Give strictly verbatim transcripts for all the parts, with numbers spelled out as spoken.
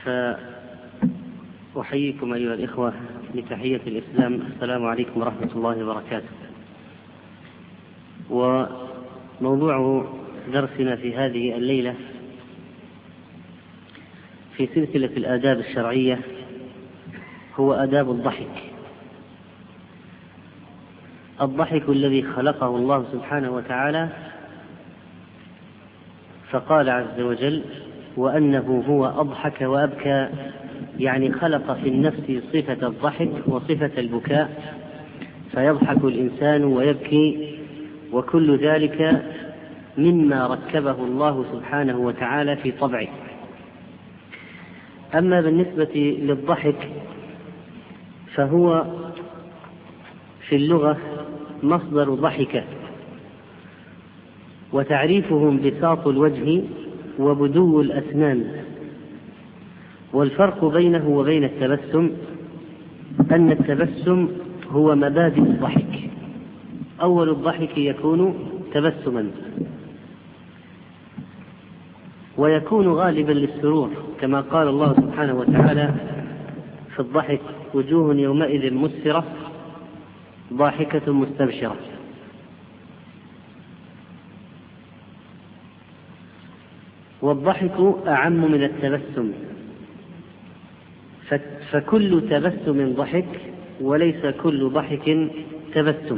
فأحييكم أيها الإخوة بتحية الإسلام. السلام عليكم ورحمة الله وبركاته. وموضوع درسنا في هذه الليلة في سلسلة الآداب الشرعية هو آداب الضحك. الضحك الذي خلقه الله سبحانه وتعالى، فقال عز وجل: وأنه هو أضحك وأبكى، يعني خلق في النفس صفة الضحك وصفة البكاء، فيضحك الإنسان ويبكي، وكل ذلك مما ركبه الله سبحانه وتعالى في طبعه. أما بالنسبة للضحك فهو في اللغة مصدر ضحك، وتعريفه انبساط الوجه وبدو الأسنان. والفرق بينه وبين التبسم أن التبسم هو مبادئ الضحك. أول الضحك يكون تبسما، ويكون غالبا للسرور، كما قال الله سبحانه وتعالى في الضحك: وجوه يومئذ مسفرة ضاحكة مستبشرة. والضحك أعم من التبسم، فكل تبسم ضحك وليس كل ضحك تبسم.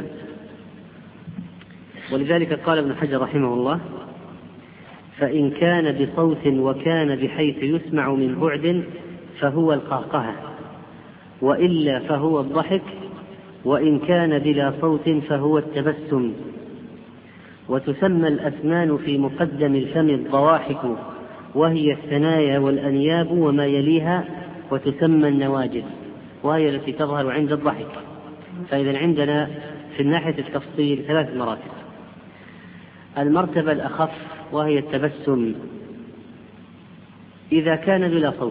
ولذلك قال ابن حجر رحمه الله: فإن كان بصوت وكان بحيث يسمع من بعد فهو القهقهة، وإلا فهو الضحك، وإن كان بلا صوت فهو التبسم. وتسمى الأسنان في مقدم الفم الضواحك، وهي الثنايا والأنياب وما يليها، وتسمى النواجذ، وهي التي تظهر عند الضحك. فإذا عندنا في الناحية التفصيل ثلاث مراتب. المرتبة الأخف وهي التبسم إذا كان بلا صوت،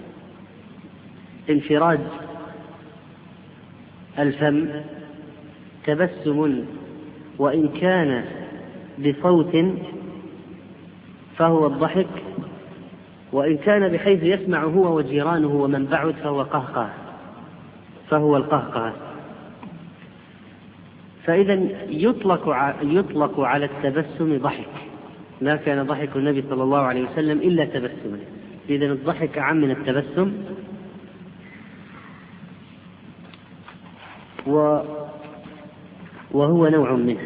انفراد الفم تبسم، وإن كان بصوت فهو الضحك، وإن كان بحيث يسمع هو وجيرانه ومن بعد فهو قهقه فهو القهقه. فإذا يطلق يطلق على التبسم ضحك، ما كان ضحك النبي صلى الله عليه وسلم إلا تبسما. إذا الضحك أعم من التبسم، وهو نوع منه.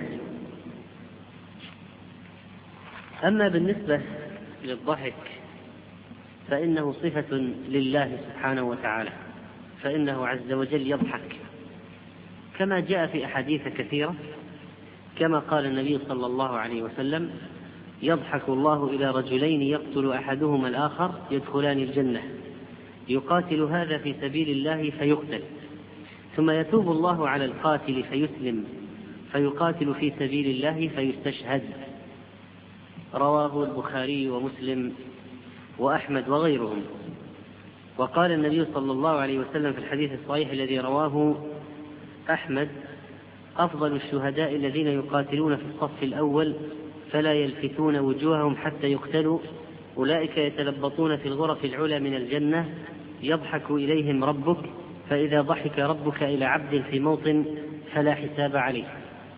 أما بالنسبة للضحك فإنه صفة لله سبحانه وتعالى، فإنه عز وجل يضحك، كما جاء في أحاديث كثيرة، كما قال النبي صلى الله عليه وسلم: يضحك الله إلى رجلين يقتل أحدهما الآخر يدخلان الجنة، يقاتل هذا في سبيل الله فيقتل، ثم يتوب الله على القاتل فيسلم، فيقاتل في سبيل الله فيستشهد. رواه البخاري ومسلم وأحمد وغيرهم. وقال النبي صلى الله عليه وسلم في الحديث الصحيح الذي رواه أحمد: أفضل الشهداء الذين يقاتلون في الصف الأول فلا يلفتون وجوههم حتى يقتلوا، أولئك يتلبطون في الغرف العلى من الجنة، يضحك إليهم ربك، فإذا ضحك ربك إلى عبد في موطن فلا حساب عليه.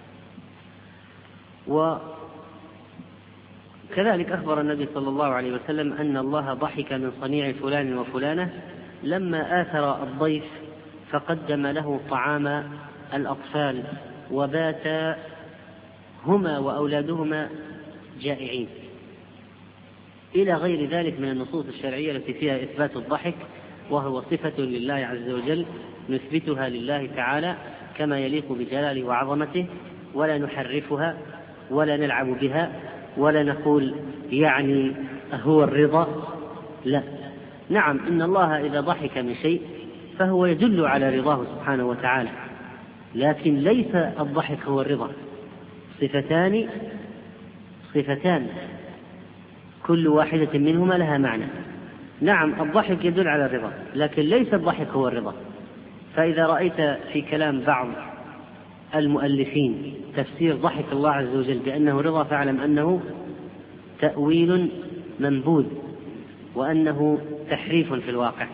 وكذلك أخبر النبي صلى الله عليه وسلم أن الله ضحك من صنيع فلان وفلانة لما آثر الضيف فقدم له طعام الأطفال وبات هما وأولادهما جائعين، إلى غير ذلك من النصوص الشرعية التي فيها إثبات الضحك، وهو صفة لله عز وجل نثبتها لله تعالى كما يليق بجلاله وعظمته، ولا نحرفها ولا نلعب بها ولا نقول يعني هو الرضا. لا، نعم، إن الله إذا ضحك من شيء فهو يدل على رضاه سبحانه وتعالى، لكن ليس الضحك هو الرضا. صفتان صفتان كل واحدة منهما لها معنى. نعم، الضحك يدل على الرضا، لكن ليس الضحك هو الرضا. فإذا رأيت في كلام بعض المؤلفين تفسير ضحك الله عز وجل بأنه رضا، فاعلم أنه تأويل منبوذ، وأنه تحريف في الواقع.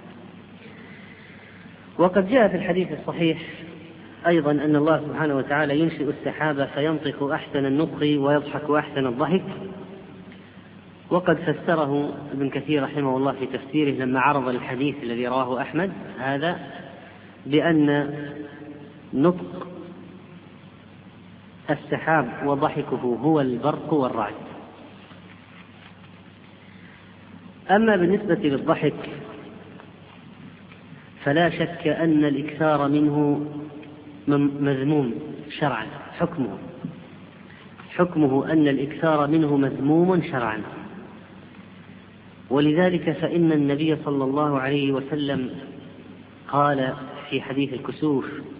وقد جاء في الحديث الصحيح أيضا أن الله سبحانه وتعالى ينشئ السحاب فينطق أحسن النطق ويضحك أحسن الضحك. وقد فسره ابن كثير رحمه الله في تفسيره لما عرض الحديث الذي رواه أحمد هذا بأن نطق السحاب وضحكه هو البرق والرعد. أما بالنسبة للضحك فلا شك أن الإكثار منه مذموم شرعا، حكمه حكمه أن الإكثار منه مذموم شرعا. ولذلك فإن النبي صلى الله عليه وسلم قال في حديث الكسوف: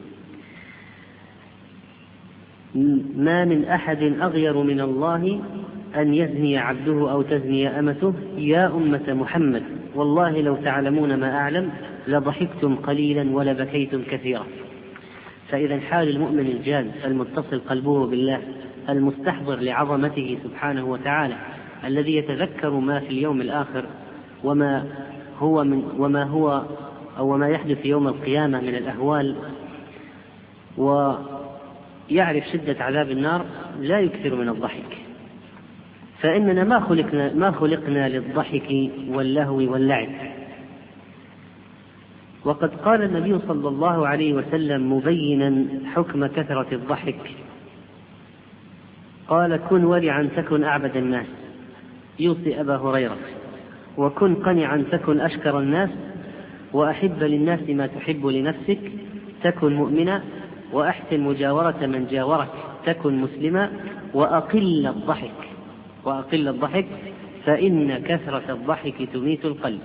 ما من أحد أغير من الله أن يزني عبده أو تزني أمته، يا أمة محمد والله لو تعلمون ما أعلم لضحكتم قليلا ولبكيتم كثيرا. فإذا حال المؤمن الجاد المتصل قلبه بالله المستحضر لعظمته سبحانه وتعالى الذي يتذكر ما في اليوم الآخر وما هو من وما هو أو وما يحدث يوم القيامة من الأهوال ويعرف شدة عذاب النار لا يكثر من الضحك. فإننا ما خلقنا ما خلقنا للضحك واللهو واللعب. وقد قال النبي صلى الله عليه وسلم مبينا حكم كثرة الضحك قال: كن ورعا تكن أعبد الناس، يوصي أبا هريرة، وكن قنعا تكن أشكر الناس، وأحب للناس ما تحب لنفسك تكن مؤمنا، وأحسن مجاورة من جاورك تكن مسلما، وأقل الضحك وأقل الضحك فإن كثرة الضحك تميت القلب.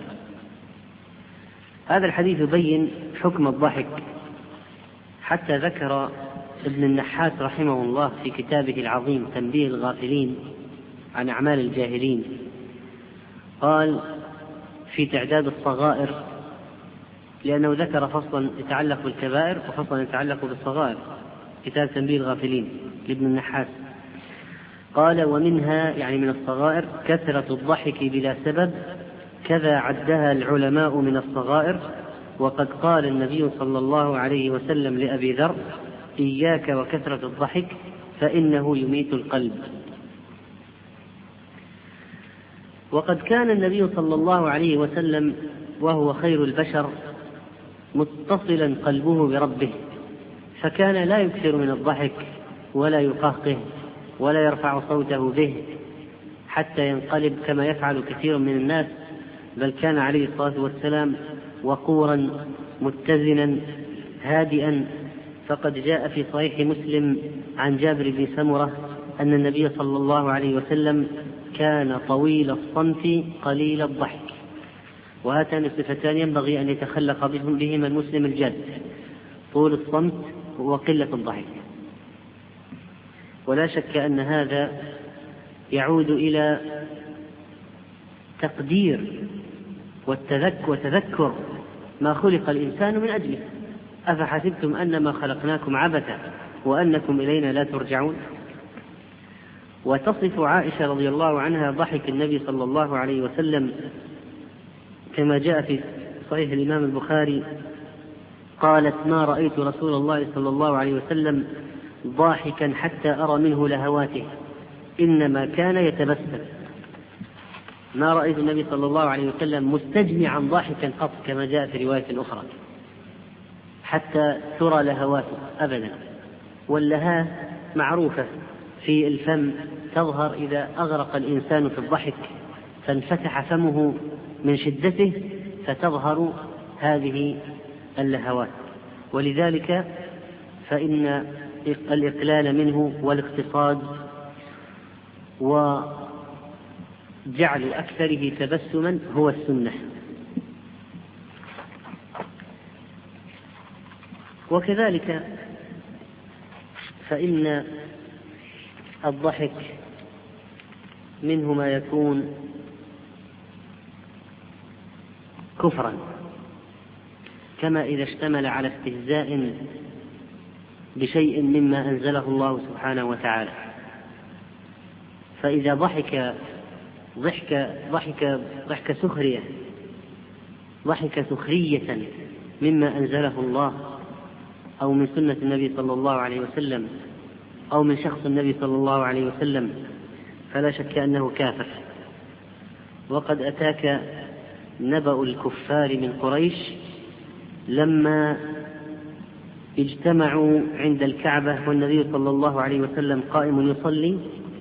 هذا الحديث يبين حكم الضحك، حتى ذكر ابن النحاس رحمه الله في كتابه العظيم تنبيه الغافلين عن أعمال الجاهلين قال في تعداد الصغائر، لأنه ذكر فصلا يتعلق بالكبائر وفصلا يتعلق بالصغائر، كتاب تنبيه الغافلين لابن النحاس، قال: ومنها يعني من الصغائر كثرة الضحك بلا سبب، كذا عدها العلماء من الصغائر. وقد قال النبي صلى الله عليه وسلم لأبي ذر: إياك وكثرة الضحك فإنه يميت القلب. وقد كان النبي صلى الله عليه وسلم وهو خير البشر متصلا قلبه بربه، فكان لا يكثر من الضحك ولا يقهقه ولا يرفع صوته به حتى ينقلب كما يفعل كثير من الناس، بل كان عليه الصلاة والسلام وقورا متزنا هادئا. فقد جاء في صحيح مسلم عن جابر بن سمرة أن النبي صلى الله عليه وسلم كان طويل الصمت قليل الضحك، وهاتان الصفتان ينبغي أن يتخلق بهما المسلم الجاد: طول الصمت وقلة الضحك. ولا شك أن هذا يعود إلى تقدير وتذكر ما خلق الإنسان من أجله. أفحسبتم أنما خلقناكم عبثا وأنكم إلينا لا ترجعون. وتصف عائشة رضي الله عنها ضحك النبي صلى الله عليه وسلم كما جاء في صحيح الإمام البخاري قالت: ما رأيت رسول الله صلى الله عليه وسلم ضاحكا حتى أرى منه لهواته، إنما كان يتبسم. ما رأيت النبي صلى الله عليه وسلم مستجمعا ضاحكا قط كما جاء في رواية أخرى حتى ترى لهواته أبدا. واللهاة معروفة في الفم، تظهر إذا أغرق الإنسان في الضحك فانفتح فمه من شدته فتظهر هذه اللهوات. ولذلك فإن الإقلال منه والاقتصاد وجعل أكثره تبسما هو السنة. وكذلك فإن الضحك منه ما يكون كفرا، كما إذا اشتمل على استهزاء بشيء مما أنزله الله سبحانه وتعالى. فإذا ضحك ضحك ضحك ضحك سخرية، ضحك سخرية مما أنزله الله أو من سنة النبي صلى الله عليه وسلم أو من شخص النبي صلى الله عليه وسلم، فلا شك أنه كافر. وقد أتاك نبأ الكفار من قريش لما اجتمعوا عند الكعبة والنبي صلى الله عليه وسلم قائم يصلي،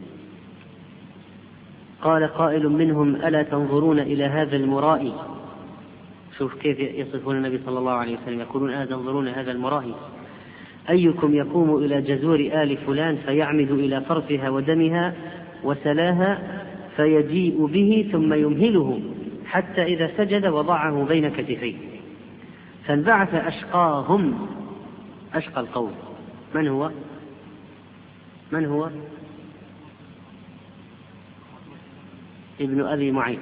قال قائل منهم: ألا تنظرون إلى هذا المرائي؟ شوف كيف يصفون النبي صلى الله عليه وسلم، يقولون: ألا تنظرون هذا المرائي؟ أيكم يقوم إلى جزور آل فلان فيعمد إلى فرثها ودمها وسلاها فيجيء به ثم يمهله حتى إذا سجد وضعه بين كتفيه. فانبعث أشقاهم، أشقى القوم. من هو؟ من هو؟ ابن أبي معيط.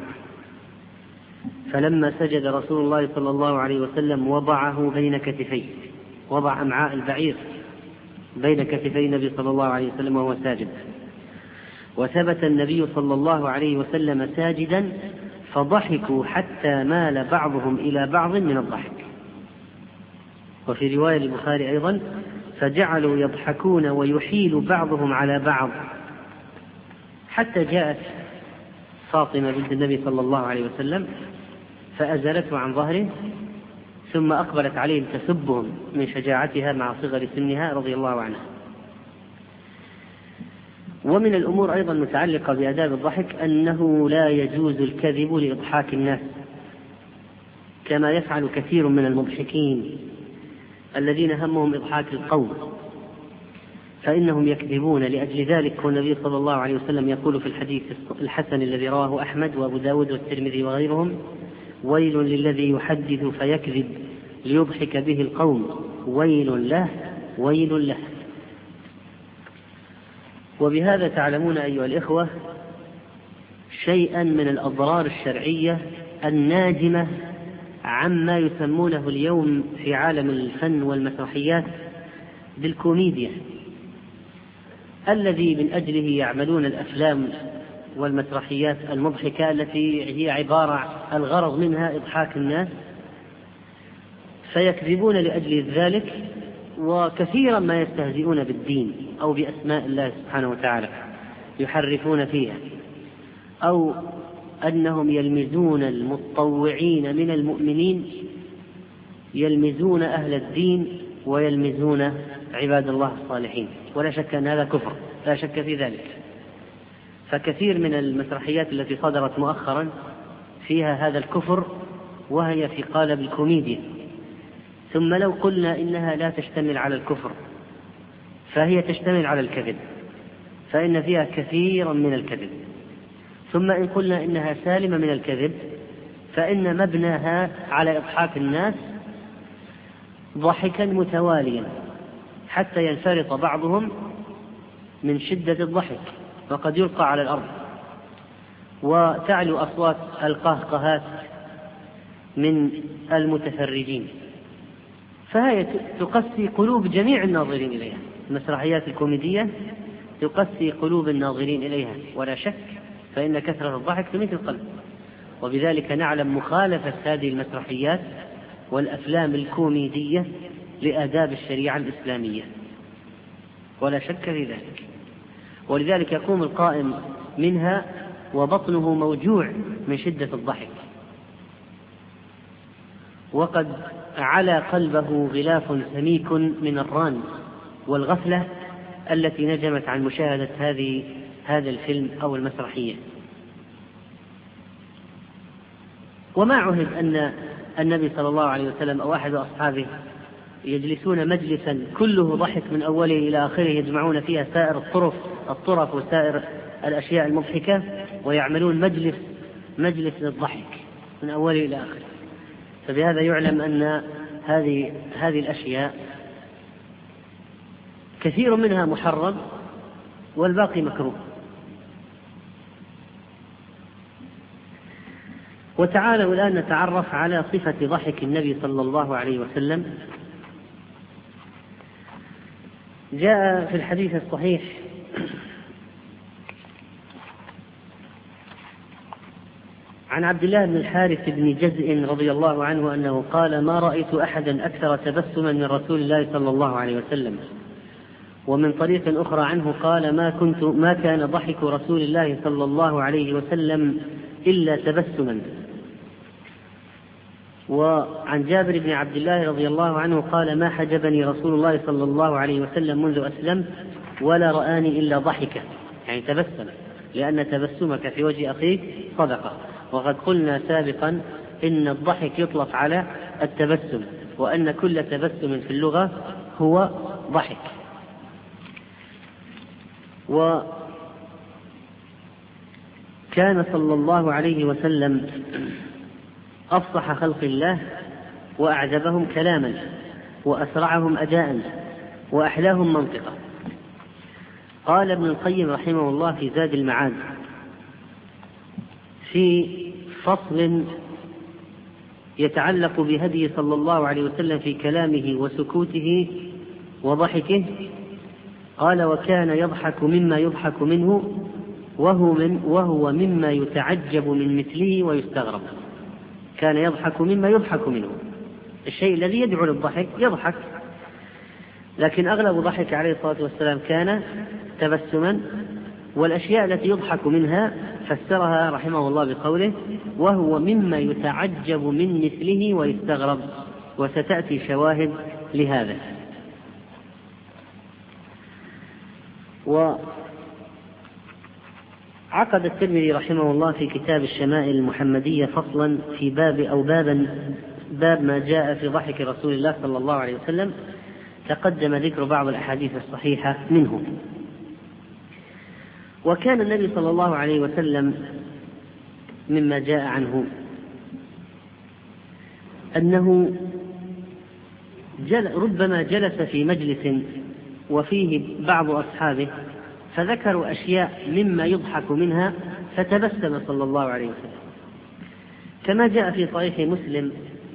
فلما سجد رسول الله صلى الله عليه وسلم وضعه بين كتفيه، وضع أمعاء البعير بين كتفي النبي صلى الله عليه وسلم وهو ساجد، وثبت النبي صلى الله عليه وسلم ساجدا فضحكوا حتى مال بعضهم إلى بعض من الضحك. وفي رواية البخاري أيضا: فجعلوا يضحكون ويحيل بعضهم على بعض، حتى جاءت فاطمة بنت النبي صلى الله عليه وسلم فأزلته عن ظهره، ثم أقبلت عليهم تسبهم من شجاعتها مع صغر سنها رضي الله عنها. ومن الأمور أيضا متعلقة بآداب الضحك أنه لا يجوز الكذب لإضحاك الناس، كما يفعل كثير من المضحكين الذين همهم إضحاك القوم، فإنهم يكذبون لأجل ذلك. والنبي صلى الله عليه وسلم يقول في الحديث الحسن الذي رواه أحمد وأبو داود والترمذي وغيرهم: ويل للذي يحدث فيكذب ليضحك به القوم، ويل له ويل له. وبهذا تعلمون أيها الإخوة شيئا من الأضرار الشرعية الناجمة عما يسمونه اليوم في عالم الفن والمسرحيات بالكوميديا، الذي من أجله يعملون الأفلام والمسرحيات المضحكة التي هي عبارة الغرض منها إضحاك الناس، فيكذبون لأجل ذلك. وكثيرا ما يستهزئون بالدين أو بأسماء الله سبحانه وتعالى يحرفون فيها، أو أنهم يلمزون المتطوعين من المؤمنين، يلمزون أهل الدين ويلمزون عباد الله الصالحين، ولا شك أن هذا كفر، لا شك في ذلك. فكثير من المسرحيات التي صدرت مؤخرا فيها هذا الكفر، وهي في قالب الكوميديا. ثم لو قلنا إنها لا تشتمل على الكفر فهي تشتمل على الكذب، فإن فيها كثيرا من الكذب. ثم إن قلنا إنها سالمة من الكذب فإن مبناها على إضحاك الناس ضحكا متواليا حتى ينفرط بعضهم من شدة الضحك وقد يلقى على الأرض، وتعلو أصوات القهقهات من المتفرجين. فهي تقسي قلوب جميع الناظرين إليها، المسرحيات الكوميدية تقسي قلوب الناظرين إليها ولا شك، فإن كثرة الضحك تميت القلب. وبذلك نعلم مخالفة هذه المسرحيات والأفلام الكوميدية لآداب الشريعة الإسلامية، ولا شك في ذلك. ولذلك يقوم القائم منها وبطنه موجوع من شدة الضحك، وقد على قلبه غلاف سميك من الران والغفلة التي نجمت عن مشاهدة هذه هذا الفيلم أو المسرحية. وما عهد أن النبي صلى الله عليه وسلم أو أحد أصحابه يجلسون مجلسا كله ضحك من أوله إلى آخره، يجمعون فيها سائر الطرف الطرف وسائر الأشياء المضحكة، ويعملون مجلس مجلس للضحك من أوله إلى آخره. فبهذا يعلم أن هذه هذه الأشياء كثير منها محرم والباقي مكروه. وتعالوا الآن نتعرف على صفة ضحك النبي صلى الله عليه وسلم. جاء في الحديث الصحيح عن عبد الله بن الحارث بن جزء رضي الله عنه أنه قال: ما رأيت أحدا أكثر تبسما من رسول الله صلى الله عليه وسلم. ومن طريق أخرى عنه قال: ما كنت ما كان ضحك رسول الله صلى الله عليه وسلم إلا تبسما. وعن جابر بن عبد الله رضي الله عنه قال: ما حجبني رسول الله صلى الله عليه وسلم منذ أسلمت ولا رآني إلا ضحكا، يعني تبسم، لأن تبسمك في وجه أخيك صدقة. وقد قلنا سابقا إن الضحك يطلق على التبسم، وأن كل تبسم في اللغة هو ضحك. وكان صلى الله عليه وسلم أفصح خلق الله وأعجبهم كلاما وأسرعهم أداء وأحلاهم منطقا. قال ابن القيم رحمه الله في زاد المعاد في فصل يتعلق بهدي صلى الله عليه وسلم في كلامه وسكوته وضحكه، قال: وكان يضحك مما يضحك منه وهو, من وهو مما يتعجب من مثله ويستغرب. كان يضحك مما يضحك منه، الشيء الذي يدعو للضحك يضحك، لكن أغلب ضحك عليه الصلاة والسلام كان تبسما. والأشياء التي يضحك منها فسرها رحمه الله بقوله: وهو مما يتعجب من مثله ويستغرب، وستأتي شواهد لهذا. وعقد الترمذي رحمه الله في كتاب الشمائل المحمدية فصلا في باب أو بابا باب ما جاء في ضحك رسول الله صلى الله عليه وسلم، تقدم ذكر بعض الأحاديث الصحيحة منه. وكان النبي صلى الله عليه وسلم مما جاء عنه أنه جل ربما جلس في مجلس وفيه بعض أصحابه فذكروا أشياء مما يضحك منها فتبسم صلى الله عليه وسلم، كما جاء في صحيح مسلم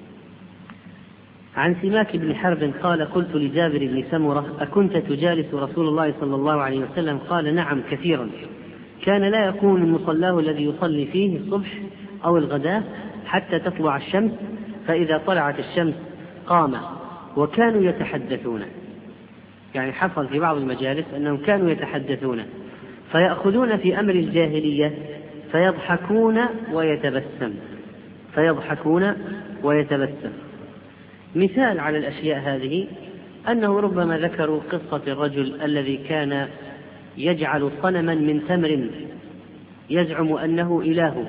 عن سماك بن حرب قال: قلت لجابر بن سمرة: أكنت تجالس رسول الله صلى الله عليه وسلم؟ قال: نعم كثيرا، كان لا يكون مصلاه الذي يصلي فيه الصبح أو الغداء حتى تطلع الشمس، فإذا طلعت الشمس قام، وكانوا يتحدثون. يعني حصل في بعض المجالس أنهم كانوا يتحدثون فيأخذون في أمر الجاهلية فيضحكون ويتبسم فيضحكون ويتبسم. مثال على الأشياء هذه أنه ربما ذكروا قصة الرجل الذي كان يجعل صنما من تمر يزعم أنه إلهه،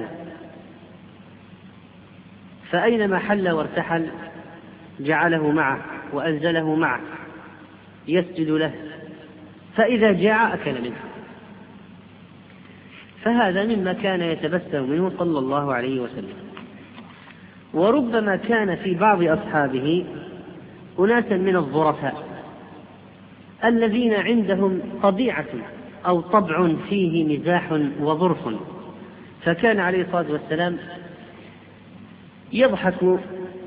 فأينما حل وارتحل جعله معه وأنزله معه يسجد له، فإذا جاع أكل منه. فهذا مما كان يتبسم منه صلى الله عليه وسلم. وربما كان في بعض أصحابه أناسا من الظرفاء الذين عندهم طبيعة أو طبع فيه مزاح وظرف، فكان عليه الصلاة والسلام يضحك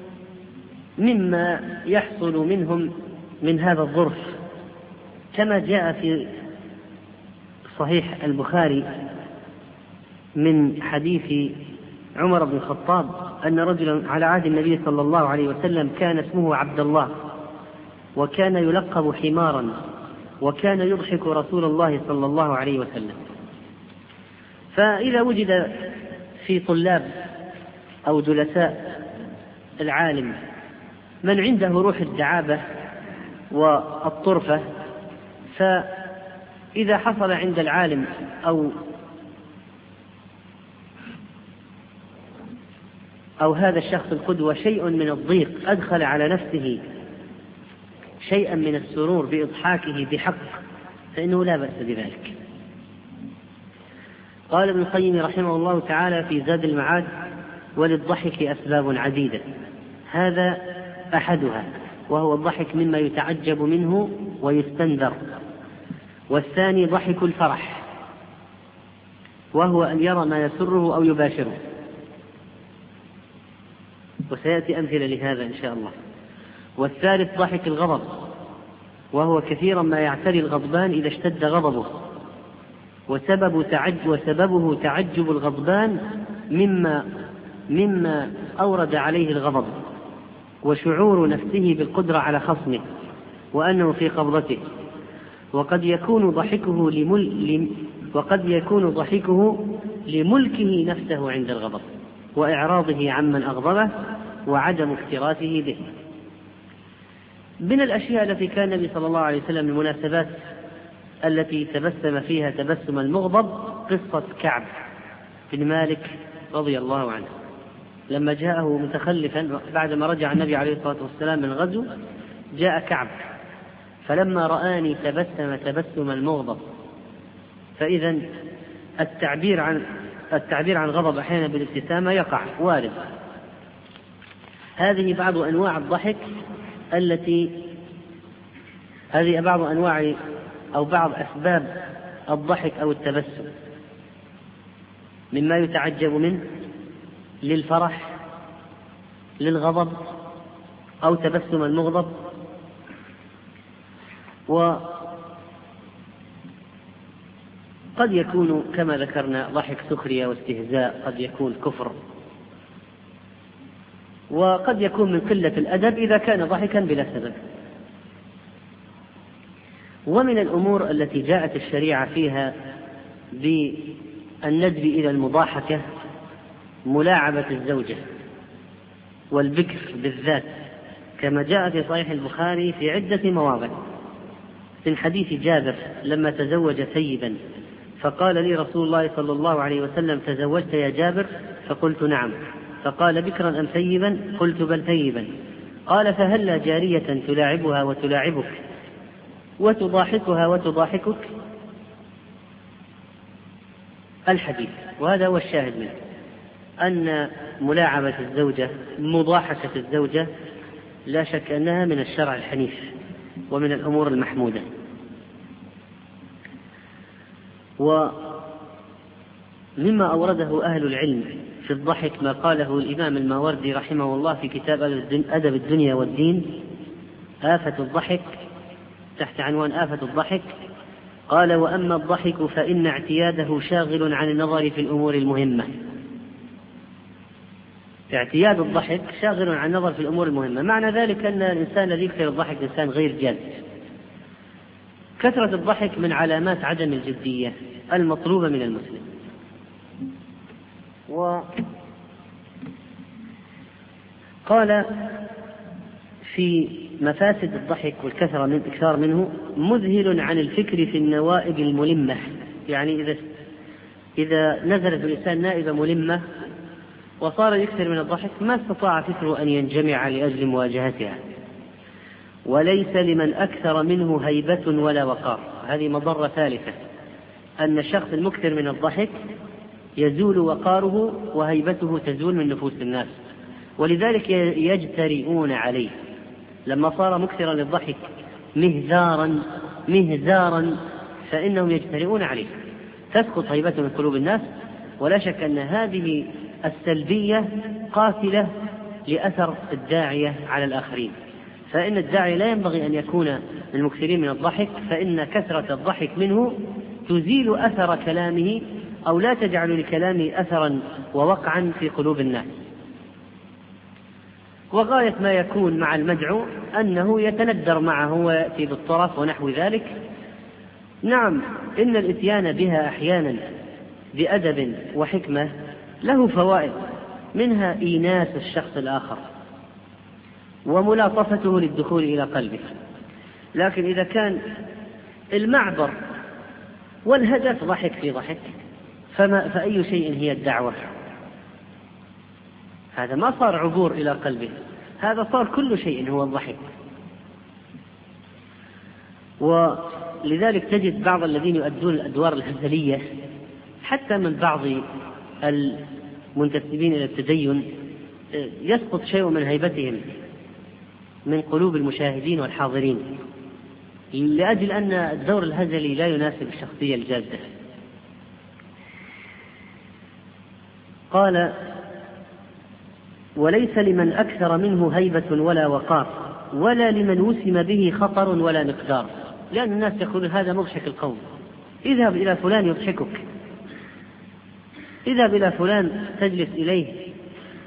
مما يحصل منهم من هذا الظرف، كما جاء في صحيح البخاري من حديث عمر بن الخطاب أن رجلا على عهد النبي صلى الله عليه وسلم كان اسمه عبد الله، وكان يلقب حمارا، وكان يضحك رسول الله صلى الله عليه وسلم. فإذا وجد في طلاب أو جلساء العالم من عنده روح الدعابة والطرفة، فإذا حصل عند العالم أو أو هذا الشخص القدوة شيء من الضيق أدخل على نفسه شيئا من السرور بإضحاكه بحق، فإنه لا بأس بذلك. قال ابن القيم رحمه الله تعالى في زاد المعاد: وللضحك أسباب عديدة، هذا أحدها وهو الضحك مما يتعجب منه ويستنذر، والثاني ضحك الفرح وهو أن يرى ما يسره أو يباشره، وسيأتي أمثلة لهذا إن شاء الله. والثالث ضحك الغضب، وهو كثيرا ما يعتري الغضبان إذا اشتد غضبه، وسبب تعجب وسببه تعجب الغضبان مما مما أورد عليه الغضب وشعور نفسه بالقدرة على خصمه وأنه في قبضته، وقد يكون ضحكه لمل... وقد يكون ضحكه لملكه نفسه عند الغضب وإعراضه عمن أغضبه وعدم اكتراثه به. من الأشياء التي كان النبي صلى الله عليه وسلم المناسبات التي تبسم فيها تبسم المغضب قصة كعب بن مالك رضي الله عنه، لما جاءه متخلفا بعدما رجع النبي عليه الصلاة والسلام من غزو، جاء كعب فلما رآني تبسم تبسم المغضب. فإذا التعبير عن التعبير عن غضب أحيانا بالابتسامة يقع وارد. هذه بعض أنواع الضحك التي هذه بعض أنواع أو بعض أسباب الضحك أو التبسم، مما يتعجب منه للفرح، للغضب، أو تبسم المغضب. وقد يكون كما ذكرنا ضحك سخرية واستهزاء، قد يكون كفر، وقد يكون من قلة الأدب إذا كان ضحكا بلا سبب. ومن الأمور التي جاءت الشريعة فيها بالندب إلى المضاحكة ملاعبة الزوجة والبكر بالذات، كما جاء في صحيح البخاري في عدة مواضع من حديث جابر لما تزوج ثيبا، فقال لي رسول الله صلى الله عليه وسلم: تزوجت يا جابر؟ فقلت: نعم. فقال: بكرا أم ثيبا؟ قلت: بل ثيبا. قال: فهلا جارية تلاعبها وتلاعبك وتضاحكها وتضاحكك؟ الحديث. وهذا هو الشاهد منه، أن ملاعبة الزوجة مضاحكة الزوجة لا شك أنها من الشرع الحنيف ومن الأمور المحمودة. ومما أورده أهل العلم في الضحك ما قاله الإمام الماوردي رحمه الله في كتاب أدب الدنيا والدين، آفة الضحك، تحت عنوان آفة الضحك، قال: وأما الضحك فإن اعتياده شاغل عن النظر في الأمور المهمة. اعتياد الضحك شاغل عن النظر في الأمور المهمة، معنى ذلك أن الإنسان الذي يكثر الضحك إنسان غير جاد. كثرة الضحك من علامات عدم الجدية المطلوبة من المسلم. وقال في مفاسد الضحك والكثرة من إكثار منه: مذهل عن الفكر في النوائب الملمة. يعني إذا إذا نزلت الإنسان نائبة ملمة وصار يكثر من الضحك ما استطاع فكره أن ينجمع لأجل مواجهتها. وليس لمن أكثر منه هيبة ولا وقار. هذه مضرة ثالثة، أن الشخص المكثر من الضحك يزول وقاره وهيبته تزول من نفوس الناس، ولذلك يجترئون عليه. لما صار مكثرا للضحك مهزارا مهزارا فإنهم يجترئون عليه، تسقط هيبته من قلوب الناس. ولا شك أن هذه السلبية قاتلة لأثر الداعية على الآخرين، فإن الداعية لا ينبغي أن يكون المكثرين من الضحك، فإن كثرة الضحك منه تزيل أثر كلامه أو لا تجعل لكلامه أثرا ووقعا في قلوب الناس. وغاية ما يكون مع المدعو أنه يتندر معه ويأتي بالطرف ونحو ذلك. نعم، إن الإتيان بها أحيانا بأدب وحكمة له فوائد، منها إيناس الشخص الآخر وملاطفته للدخول إلى قلبه. لكن إذا كان المعبر والهدف ضحك في ضحك فما فأي شيء هي الدعوة؟ هذا ما صار عبور إلى قلبه، هذا صار كل شيء هو الضحك. ولذلك تجد بعض الذين يؤدون الأدوار الهزلية حتى من بعض المنتسبين إلى التدين يسقط شيء من هيبتهم من قلوب المشاهدين والحاضرين، لأجل أن الدور الهزلي لا يناسب الشخصية الجادة. قال: وليس لمن أكثر منه هيبة ولا وقار، ولا لمن وسم به خطر ولا مقدار. لأن الناس يقولون هذا مضحك القوم، اذهب إلى فلان يضحكك، اذهب إلى فلان تجلس إليه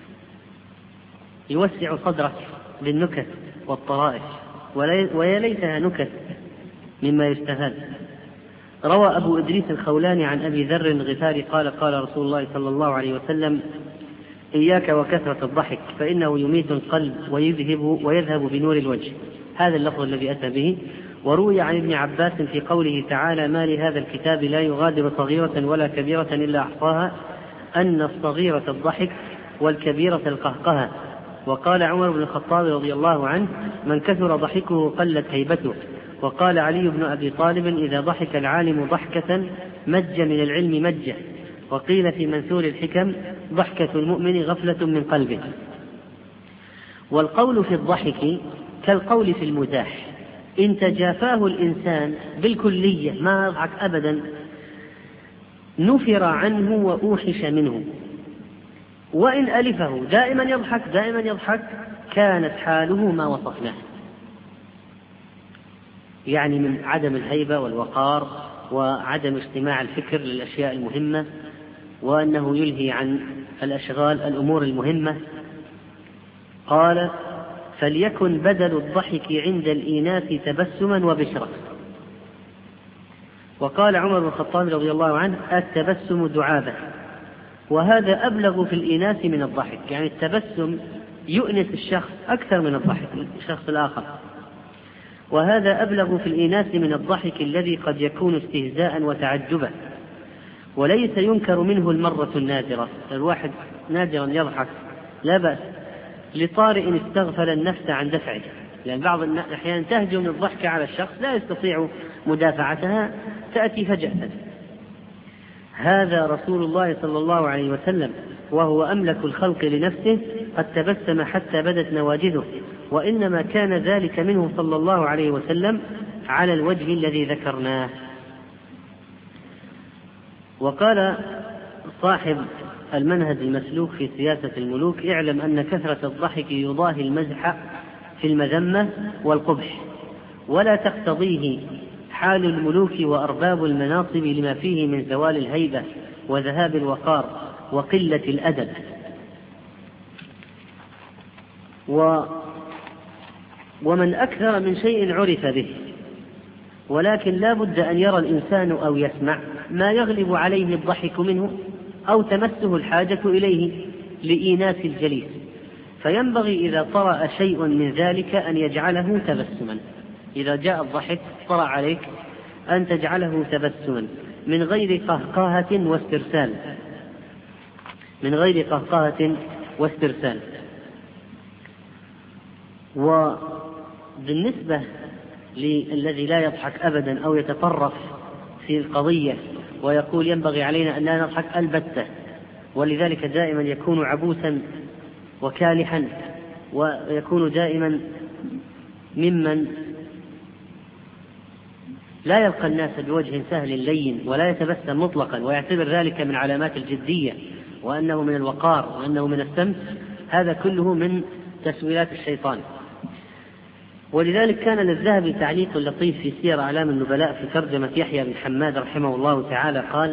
يوسع صدرك للنكت والطرائف، ويا ليتها نكت مما يستفاد. روى أبو إدريس الخولاني عن أبي ذر الغفاري قال قال رسول الله صلى الله عليه وسلم: إياك وكثرة الضحك فإنه يميت القلب ويذهب, ويذهب بنور الوجه. هذا اللفظ الذي أتى به. وروي عن ابن عباس في قوله تعالى: ما لهذا الكتاب لا يغادر صغيرة ولا كبيرة إلا أحصاها، أن الصغيرة الضحك والكبيرة القهقهة. وقال عمر بن الخطاب رضي الله عنه: من كثر ضحكه قلت هيبته. وقال علي بن أبي طالب: إذا ضحك العالم ضحكة مج من العلم مجه. وقيل في منثور الحكم: ضحكة المؤمن غفلة من قلبه. والقول في الضحك كالقول في المزاح، إن تجافاه الإنسان بالكلية ما يضحك أبدا نفر عنه وأوحش منه، وإن ألفه دائما يضحك دائما يضحك كانت حاله ما وصفناه، يعني من عدم الهيبة والوقار وعدم اجتماع الفكر للأشياء المهمة، وأنه يلهي عن الأشغال الأمور المهمة. قال: فليكن بدل الضحك عند الإيناس تبسما وبشرا. وقال عمر بن الخطاب رضي الله عنه: التبسم دعابة. وهذا أبلغ في الإيناس من الضحك، يعني التبسم يؤنس الشخص أكثر من الضحك الشخص الآخر، وهذا أبلغ في الإيناس من الضحك الذي قد يكون استهزاء وتعجبا، وليس ينكر منه المرة النادرة. الواحد نادرا يضحك لا بأس، لطارئ استغفل النفس عن دفعه، لأن يعني بعض الأحيان تهجم الضحك على الشخص لا يستطيع مدافعتها، تأتي فجأة. هذا رسول الله صلى الله عليه وسلم وهو أملك الخلق لنفسه قد تبسم حتى بدت نواجذه، وإنما كان ذلك منه صلى الله عليه وسلم على الوجه الذي ذكرناه. وقال صاحب المنهج المسلوك في سياسة الملوك: اعلم أن كثرة الضحك يضاهي المزح في المذمة والقبح، ولا تقتضيه حال الملوك وأرباب المناصب لما فيه من زوال الهيبة وذهاب الوقار وقلة الأدب. و ومن أكثر من شيء عرف به، ولكن لا بد أن يرى الإنسان أو يسمع ما يغلب عليه الضحك منه أو تمسه الحاجة إليه لإيناس الجليس، فينبغي إذا طرأ شيء من ذلك أن يجعله تبسما. إذا جاء الضحك طرأ عليك أن تجعله تبسما من غير قهقهة واسترسال من غير قهقهة واسترسال. وبالنسبة للذي لا يضحك أبدا أو يتطرف في القضية ويقول ينبغي علينا أن لا نضحك البتة، ولذلك دائما يكون عبوسا وكالحا، ويكون دائما ممن لا يلقى الناس بوجه سهل لين ولا يتبسم مطلقا، ويعتبر ذلك من علامات الجدية وأنه من الوقار وأنه من السمت. هذا كله من تسويلات الشيطان. ولذلك كان للذهبي تعليق لطيف في سير أعلام النبلاء في ترجمة يحيى بن حماد رحمه الله تعالى، قال: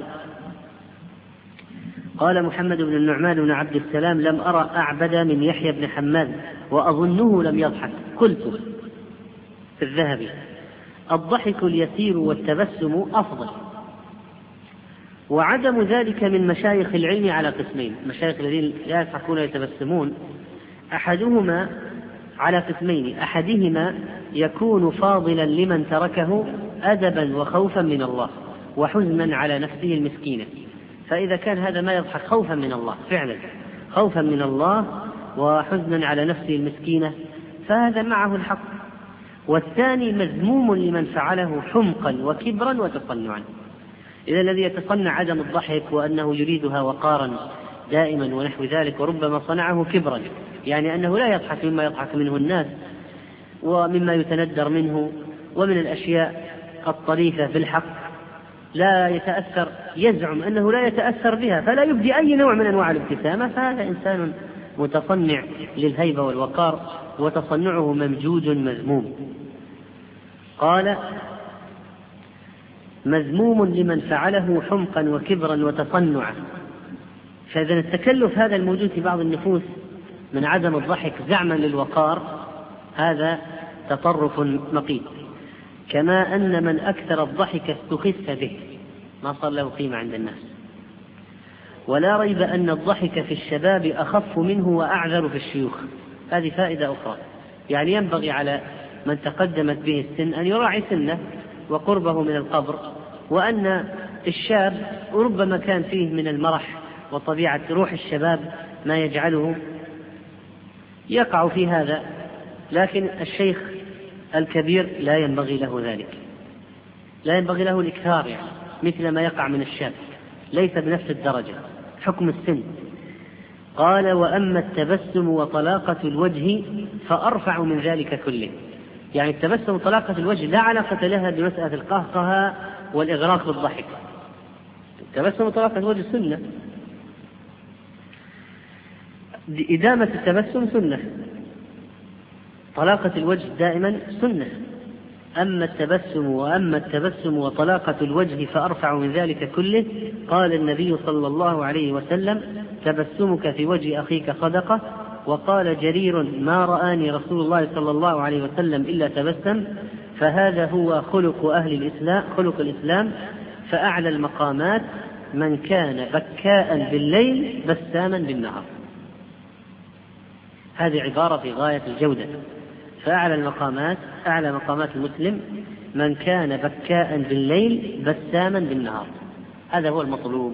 قال محمد بن النعمان بن عبد السلام: لم أرى أعبد من يحيى بن حماد وأظنه لم يضحك. قلت في الذهبي: الضحك اليسير والتبسم أفضل، وعدم ذلك من مشايخ العلم على قسمين. مشايخ الذين لا يضحكون يتبسمون أحدهما على قسمين: أحدهما يكون فاضلا لمن تركه أدبا وخوفا من الله وحزنا على نفسه المسكينة، فإذا كان هذا ما يضحك خوفا من الله فعلا، خوفا من الله وحزنا على نفسه المسكينة، فهذا معه الحق. والثاني مذموم لمن فعله حمقا وكبرا وتصنعا. إذا الذي يتصنع عدم الضحك وأنه يريدها وقارا دائما ونحو ذلك، وربما صنعه كبرا، يعني أنه لا يضحك مما يضحك منه الناس ومما يتندر منه ومن الأشياء الطريفة في الحق، لا يتأثر، يزعم أنه لا يتأثر بها فلا يبدي أي نوع من أنواع الابتسامة، فهذا إنسان متصنع للهيبة والوقار، وتصنعه ممجود مذموم. قال: مذموم لمن فعله حمقا وكبرا وتصنعا. فإذا التكلف هذا الموجود في بعض النفوس من عدم الضحك زعما للوقار هذا تطرف مقيت. كما أن من أكثر الضحك استخف به ما صار له قيمة عند الناس. ولا ريب أن الضحك في الشباب أخف منه وأعذر في الشيوخ. هذه فائدة أخرى، يعني ينبغي على من تقدمت به السن أن يراعي سنه وقربه من القبر، وأن الشاب ربما كان فيه من المرح وطبيعة روح الشباب ما يجعله يقع في هذا، لكن الشيخ الكبير لا ينبغي له ذلك، لا ينبغي له الإكثار يعني مثل ما يقع من الشاب، ليس بنفس الدرجة حكم السن. قال: وأما التبسم وطلاقة الوجه فأرفع من ذلك كله. يعني التبسم وطلاقة الوجه لا علاقة لها بمسألة القهقه والإغراق بالضحك. التبسم وطلاقة الوجه سنة، إدامة التبسم سنة، طلاقة الوجه دائما سنة. أما التبسم وأما التبسم وطلاقة الوجه فأرفع من ذلك كله. قال النبي صلى الله عليه وسلم: تبسمك في وجه أخيك صدقة. وقال جرير: ما رآني رسول الله صلى الله عليه وسلم إلا تبسم. فهذا هو خلق أهل الإسلام، خلق الإسلام. فأعلى المقامات من كان بكاء بالليل بساما بالنهار. هذه عبارة في غاية الجودة. فأعلى المقامات، أعلى مقامات المسلم من كان بكاء بالليل بساما بالنهار، هذا هو المطلوب.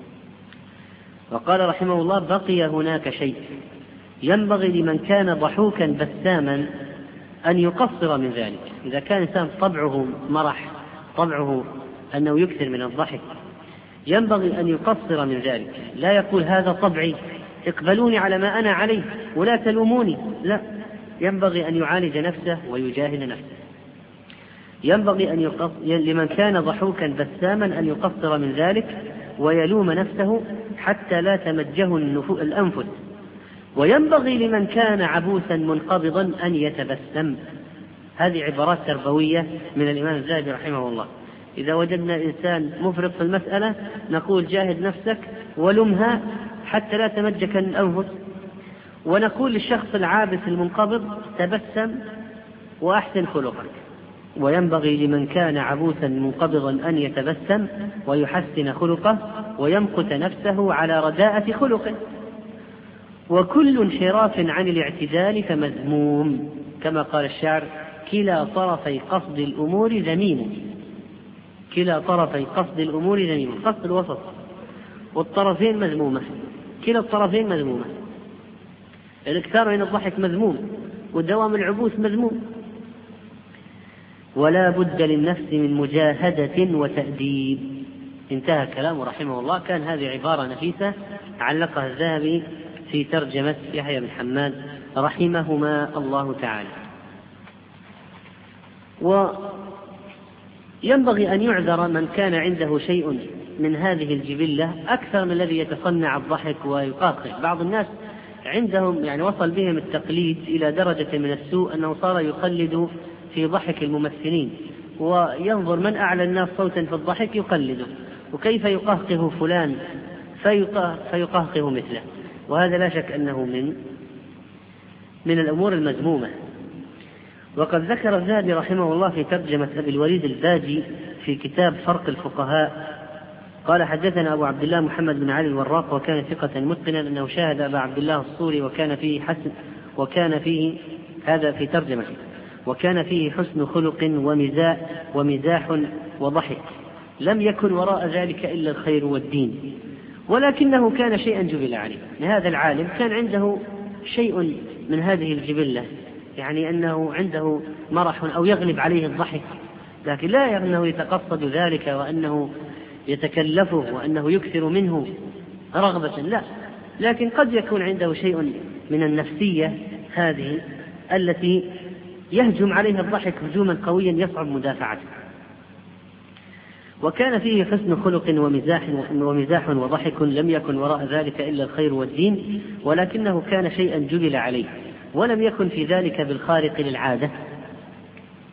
وقال رحمه الله: بقي هناك شيء ينبغي لمن كان ضحوكا بساما أن يقصر من ذلك. إذا كان إنسان طبعه مرح، طبعه أنه يكثر من الضحك، ينبغي أن يقصر من ذلك. لا يقول هذا طبعي، اقبلوني على ما أنا عليه ولا تلوموني، لا، ينبغي أن يعالج نفسه ويجاهد نفسه. ينبغي أن يقص... لمن كان ضحوكا بساما أن يقصر من ذلك ويلوم نفسه حتى لا تمجه الأنفس. وينبغي لمن كان عبوسا منقبضا أن يتبسم. هذه عبارات تربوية من الإمام الذهبي رحمه الله. إذا وجدنا إنسان مفرط في المسألة نقول جاهد نفسك ولمها حتى لا تمجك الأنفس. ونقول للشخص العابس المنقبض: تبسم وأحسن خلقك. وينبغي لمن كان عبوسا منقبضا أن يتبسم ويحسن خلقه ويمقت نفسه على رداءة خلقه. وكل انحراف عن الاعتدال فمذموم، كما قال الشاعر: كلا طرفي قصد الأمور ذميم. كلا طرفي قصد الأمور ذميم، قصد الوسط والطرفين مذمومة، كلا الطرفين مذمومة. الاكثار من الضحك مذموم ودوام العبوس مذموم. ولا بد للنفس من مجاهدة وتأديب. انتهى كلامه رحمه الله. كان هذه عبارة نفيسة علقها الذهبي في ترجمة يحيى بن حماد رحمهما الله تعالى. وينبغي أن يعذر من كان عنده شيء من هذه الجبلة أكثر من الذي يتصنع الضحك ويقاقع. بعض الناس عندهم يعني وصل بهم التقليد إلى درجة من السوء أنه صار يقلد في ضحك الممثلين، وينظر من أعلى الناس صوتا في الضحك يقلده، وكيف يقهقه فلان فيقهقه مثله. وهذا لا شك أنه من من الأمور المذمومة. وقد ذكر الذهبي رحمه الله في ترجمة أبي الوليد الباجي في كتاب فرق الفقهاء قال: حدثنا أبو عبد الله محمد بن علي الوراق وكان ثقة متقنا أنه شاهد أبا عبد الله الصوري وكان فيه حسن وكان فيه هذا في ترجمته وكان فيه حسن خلق ومزاح ومزاح وضحك، لم يكن وراء ذلك إلا الخير والدين، ولكنه كان شيئا جبل عليه. هذا العالم كان عنده شيء من هذه الجبلة، يعني أنه عنده مرح أو يغلب عليه الضحك، لكن لا أنه يتقصد ذلك وأنه يتكلفه وأنه يكثر منه رغبة، لا، لكن قد يكون عنده شيء من النفسية هذه التي يهجم عليها الضحك هجوما قويا يصعب مدافعته. وكان فيه حسن خلق ومزاح ومزاح وضحك، لم يكن وراء ذلك إلا الخير والدين، ولكنه كان شيئا جبل عليه ولم يكن في ذلك بالخارق للعادة.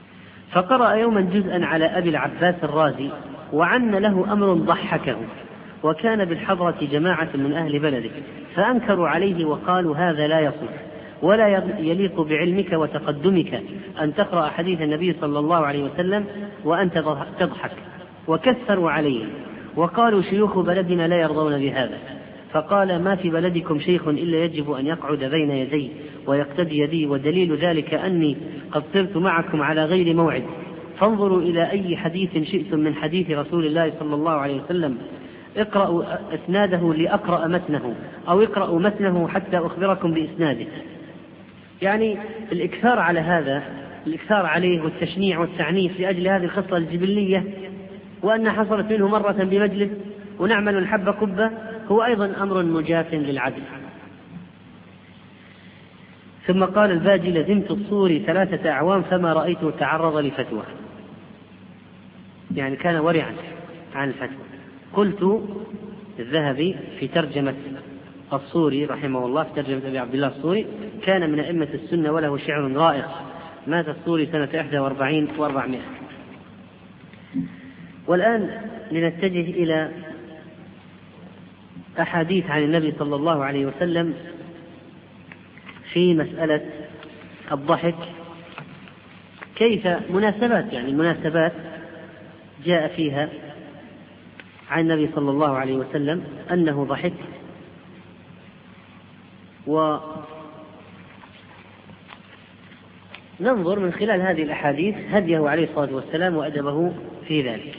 فقرأ يوما جزءا على أبي العباس الرازي وعن له أمر ضحكه، وكان بالحضرة جماعة من أهل بلده فأنكروا عليه وقالوا هذا لا يصح ولا يليق بعلمك وتقدمك أن تقرأ حديث النبي صلى الله عليه وسلم وأنت تضحك، وكثروا عليه وقالوا شيوخ بلدنا لا يرضون بهذا. فقال ما في بلدكم شيخ إلا يجب أن يقعد بين يدي ويقتدي يدي، ودليل ذلك أني قد صرت معكم على غير موعد، فانظروا إلى أي حديث شئتم من حديث رسول الله صلى الله عليه وسلم، اقرأوا إسناده لأقرأ متنه، أو اقرأوا متنه حتى أخبركم بإسناده. يعني الإكثار على هذا، الإكثار عليه والتشنيع والتعنيف لأجل هذه الخصلة الجبلية، وأن حصلت منه مرة بمجلس ونعمل الحب كبة، هو أيضا أمر مجاف للعدل. ثم قال الباجي لزمت الصوري ثلاثة أعوام فما رأيته تعرض لفتوى، يعني كان ورعا عن الفتوى. قلت الذهبي في ترجمة الصوري رحمه الله، في ترجمة أبي عبد الله الصوري، كان من أئمة السنة وله شعر رائع، مات الصوري سنة إحدى وأربعين وأربعمائة. والآن لنتجه إلى أحاديث عن النبي صلى الله عليه وسلم في مسألة الضحك، كيف مناسبات، يعني مناسبات جاء فيها عن النبي صلى الله عليه وسلم أنه ضحك، وننظر من خلال هذه الأحاديث هديه عليه الصلاة والسلام وأدبه في ذلك.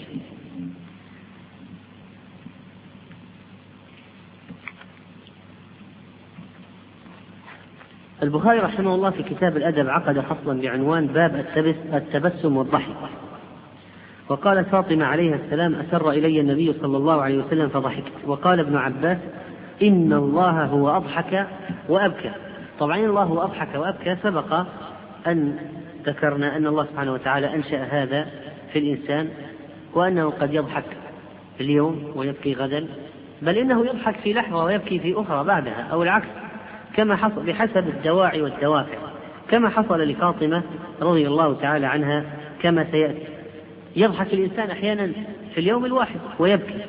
البخاري رحمه الله في كتاب الأدب عقد فصلا بعنوان باب التبسم والضحك، وقال فاطمة عليها السلام أسر إلي النبي صلى الله عليه وسلم فضحكت، وقال ابن عباس إن الله هو أضحك وأبكى. طبعا الله هو أضحك وأبكى سبق أن ذكرنا أن الله سبحانه وتعالى أنشأ هذا في الإنسان، وأنه قد يضحك اليوم ويبكي غدا، بل إنه يضحك في لحظة ويبكي في أخرى بعدها، أو العكس، كما حصل بحسب الدواعي والدوافع، كما حصل لفاطمة رضي الله تعالى عنها كما سيأتي. يضحك الإنسان أحيانا في اليوم الواحد ويبكي،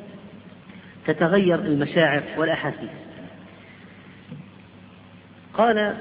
تتغير المشاعر والأحاسيس. قال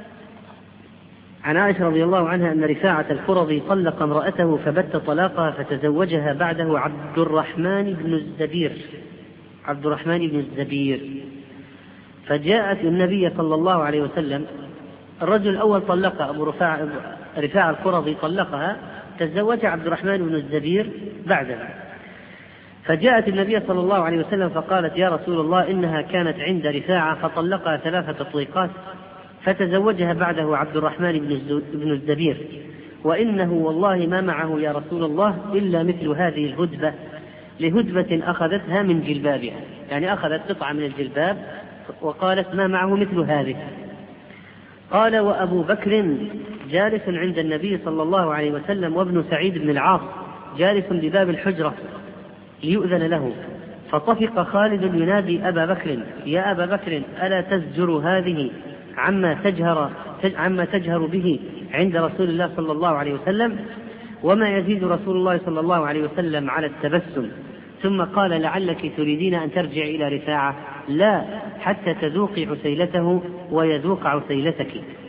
عن عائشة رضي الله عنها أن رفاعة القرظي طلق امرأته فبت طلاقها فتزوجها بعده عبد الرحمن بن الزبير عبد الرحمن بن الزبير فجاءت النبي صلى الله عليه وسلم. الرجل الأول طلقها أبو رفاعة رفاعة القرظي طلقها، تزوج عبد الرحمن بن الزبير بعدها، فجاءت النبي صلى الله عليه وسلم فقالت يا رسول الله إنها كانت عند رفاعة فطلقها ثلاثة تطليقات فتزوجها بعده عبد الرحمن بن الزبير، وإنه والله ما معه يا رسول الله إلا مثل هذه الهدبة، لهدبة أخذتها من جلبابها، يعني أخذت قطعة من الجلباب وقالت ما معه مثل هذه. قال وأبو بكر جالس عند النبي صلى الله عليه وسلم وابن سعيد بن العاص جالس بباب الحجرة ليؤذن له، فطفق خالد ينادي أبا بكر يا أبا بكر ألا تزجر هذه عما تجهر, عما تجهر به عند رسول الله صلى الله عليه وسلم؟ وما يزيد رسول الله صلى الله عليه وسلم على التبسم. ثم قال لعلك تريدين أن ترجع إلى رفاعة؟ لا، حتى تذوقي عسيلته ويذوق عسيلتك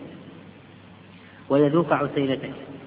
ويذوق عسيلتك.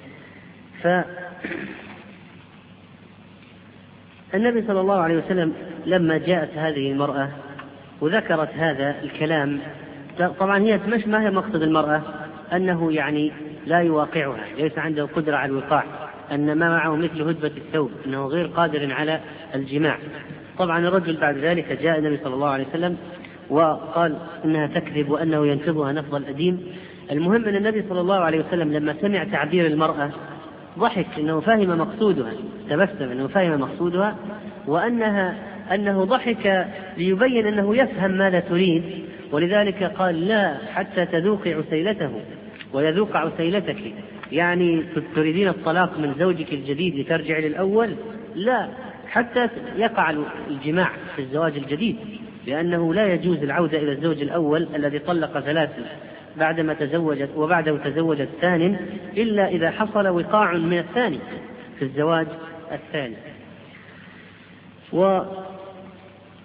فالنبي صلى الله عليه وسلم لما جاءت هذه المرأة وذكرت هذا الكلام، طبعا هي مش ما هي مقصد المرأة أنه يعني لا يواقعها، ليس عنده قدرة على الوقاع، أن ما معه مثل هدبة الثوب، أنه غير قادر على الجماع. طبعا الرجل بعد ذلك جاء النبي صلى الله عليه وسلم وقال إنها تكذب وأنه ينفضها نفض الأديم. المهم أن النبي صلى الله عليه وسلم لما سمع تعبير المرأة ضحك، أنه فهم مقصودها، تبسم أنه فهم مقصودها، وأنها أنه ضحك ليبين أنه يفهم ماذا تريد، ولذلك قال لا حتى تذوقي عسيلته ويذوق عسيلتك، يعني تريدين الطلاق من زوجك الجديد لترجع للأول؟ لا، حتى يقع الجماع في الزواج الجديد، لأنه لا يجوز العودة إلى الزوج الأول الذي طلق ثلاثا بعدما تزوجت وبعده تزوج الثاني، إلا إذا حصل وقاع من الثاني في الزواج الثاني.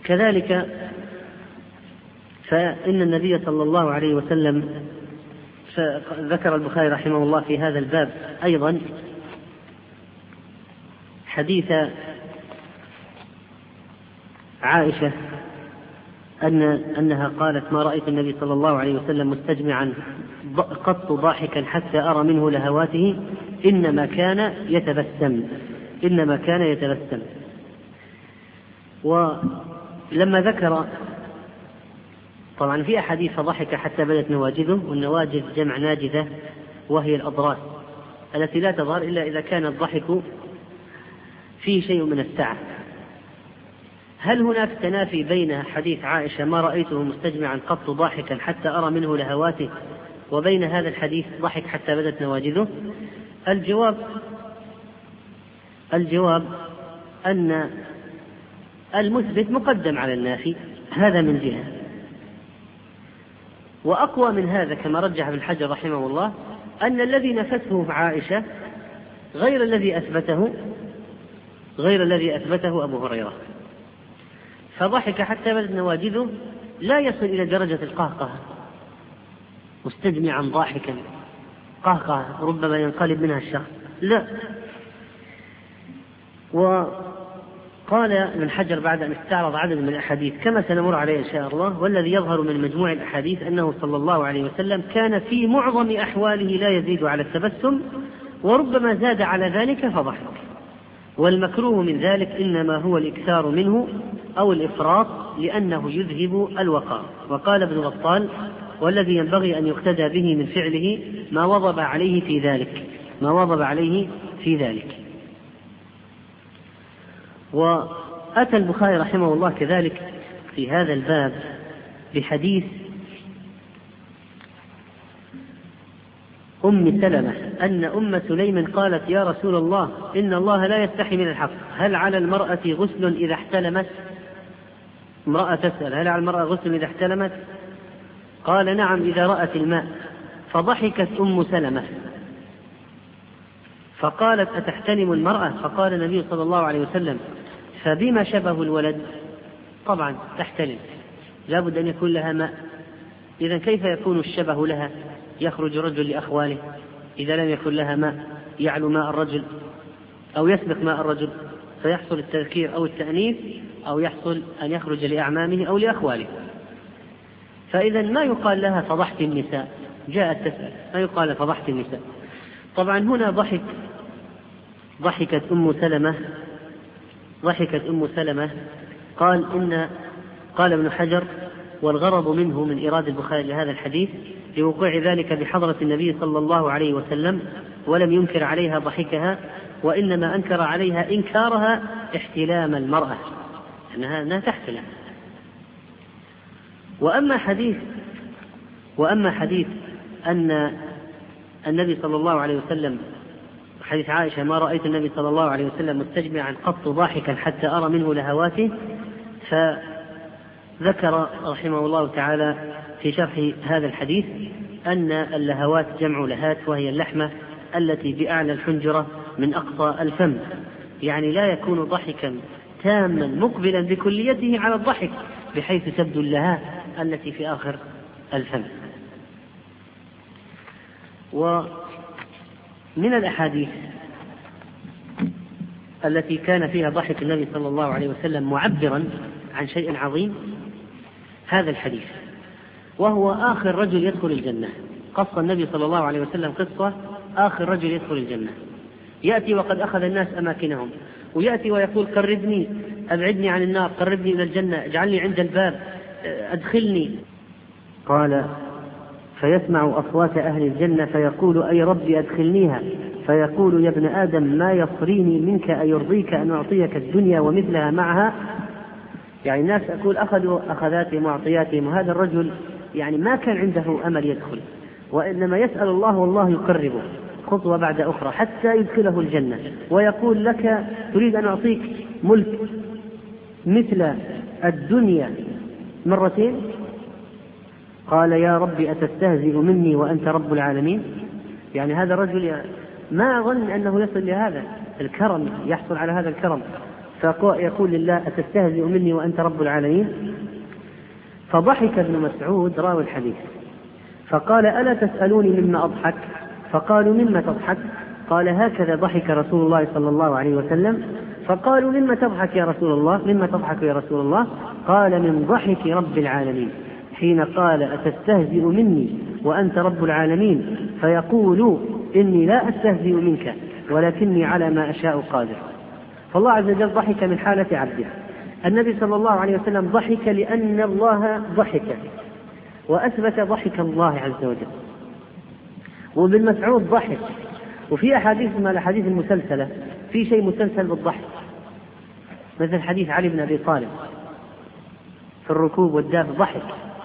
كذلك فإن النبي صلى الله عليه وسلم ذكر البخاري رحمه الله في هذا الباب أيضا حديث عائشة أن أنها قالت: ما رأيت النبي صلى الله عليه وسلم مستجمعا قط ضاحكا حتى أرى منه لهواته إنما كان يتبسم إنما كان يتبسم. ولما ذكر طبعا في أحاديث فضحك حتى بدت نواجذه، والنواجذ جمع ناجذة وهي الأضراس التي لا تظهر إلا إذا كان الضحك فيه شيء من السعة. هل هناك تنافي بين حديث عائشة ما رأيته مستجمعا قط ضاحكا حتى أرى منه لهواته وبين هذا الحديث ضحك حتى بدت نواجذه؟ الجواب الجواب أن المثبت مقدم على النافي، هذا من جهة. وأقوى من هذا كما رجح ابن حجر رحمه الله أن الذي نفته عائشة غير الذي أثبته غير الذي أثبته أبو هريرة. فضحك حتى بدت نواجذه لا يصل إلى درجة القهقه، مستجمعا ضاحكا قهقه ربما ينقلب منها الشخص، لا. وقال ابن حجر بعد أن استعرض عدد من الأحاديث كما سنمر عليه إن شاء الله: والذي يظهر من مجموع الأحاديث أنه صلى الله عليه وسلم كان في معظم أحواله لا يزيد على التبسم، وربما زاد على ذلك فضحك، والمكروه من ذلك إنما هو الإكثار منه أو الإفراط لأنه يذهب الوقار. وقال ابن بطال: والذي ينبغي أن يقتدى به من فعله ما وضب عليه في ذلك ما وضب عليه في ذلك. وأتى البخاري رحمه الله كذلك في هذا الباب بحديث أم سلمة أن أم سليم قالت: يا رسول الله، إن الله لا يستحي من الحق، هل على المرأة غسل إذا احتلمت؟ امرأة تسأل: هل على المرأة غسل إذا احتلمت؟ قال: نعم إذا رأت الماء. فضحكت أم سلمة فقالت: أتحتلم المرأة؟ فقال النبي صلى الله عليه وسلم: فبما شبه الولد؟ طبعا تحتلم، لا بد أن يكون لها ماء، إذا كيف يكون الشبه لها؟ يخرج رجل لأخواله، إذا لم يكن لها ماء يعلو ماء الرجل أو يسبق ماء الرجل، فيحصل التذكير أو التأنيث، أو يحصل أن يخرج لأعمامه أو لأخواله. فإذا ما يقال لها فضحت النساء، جاءت تسأل ما يقال فضحت النساء. طبعا هنا ضحك ضحكت أم سلمة ضحكت أم سلمة قال إن قال ابن حجر: والغرض منه من إيراد البخاري لهذا الحديث لوقوع ذلك بحضرة النبي صلى الله عليه وسلم، ولم ينكر عليها ضحكها، وإنما أنكر عليها إنكارها احتلام المرأة، أنها أنها تحتلم. وأما حديث وأما حديث أن النبي صلى الله عليه وسلم حديث عائشة: ما رأيت النبي صلى الله عليه وسلم مستجمعا قط ضاحكا حتى أرى منه لهواته، فذكر رحمه الله تعالى في شرح هذا الحديث أن اللهوات جمع لهات، وهي اللحمة التي بأعلى الحنجرة من أقصى الفم، يعني لا يكون ضحكا تاما مقبلا بكليته على الضحك بحيث تبدو اللهات التي في آخر الفم. ومن الأحاديث التي كان فيها ضحك النبي صلى الله عليه وسلم معبرا عن شيء عظيم هذا الحديث، وهو آخر رجل يدخل الجنة. قص النبي صلى الله عليه وسلم قصة آخر رجل يدخل الجنة، يأتي وقد أخذ الناس أماكنهم، ويأتي ويقول: قربني، أبعدني عن النار، قربني إلى الجنة، اجعلني عند الباب، أدخلني. قال: فيسمع أصوات أهل الجنة فيقول: أي ربي أدخلنيها. فيقول: يا ابن آدم، ما يصريني منك أيرضيك أن أعطيك الدنيا ومثلها معها؟ يعني الناس أقول أخذوا أخذاتهم وأعطياتهم، وهذا الرجل يعني ما كان عنده أمل يدخل، وإنما يسأل الله والله يقربه خطوة بعد أخرى حتى يدخله الجنة، ويقول: لك تريد أن أعطيك ملك مثل الدنيا مرتين؟ قال: يا ربي أتستهزئ مني وأنت رب العالمين؟ يعني هذا الرجل ما أظن أنه يصل لهذا الكرم، يحصل على هذا الكرم. فيقول لله أتستهزئ مني وأنت رب العالمين؟ فضحك ابن مسعود راوي الحديث فقال ألا تسألوني مما أضحك؟ فقالوا مما تضحك؟ قال هكذا ضحك رسول الله صلى الله عليه وسلم. فقالوا مما تضحك يا رسول الله؟ مما تضحك يا رسول الله؟ قال من ضحك رب العالمين حين قال أتستهزئ مني وأنت رب العالمين فيقول إني لا أستهزئ منك ولكني على ما أشاء قادر. فالله عز وجل ضحك من حالة عبده. النبي صلى الله عليه وسلم ضحك لأن الله ضحك وأثبت ضحك الله عز وجل. وابن مسعود ضحك. وفي أحاديث ما الأحاديث المسلسلة في شيء مسلسل بالضحك، مثل حديث علي بن أبي طالب في الركوب والدافع ضحك.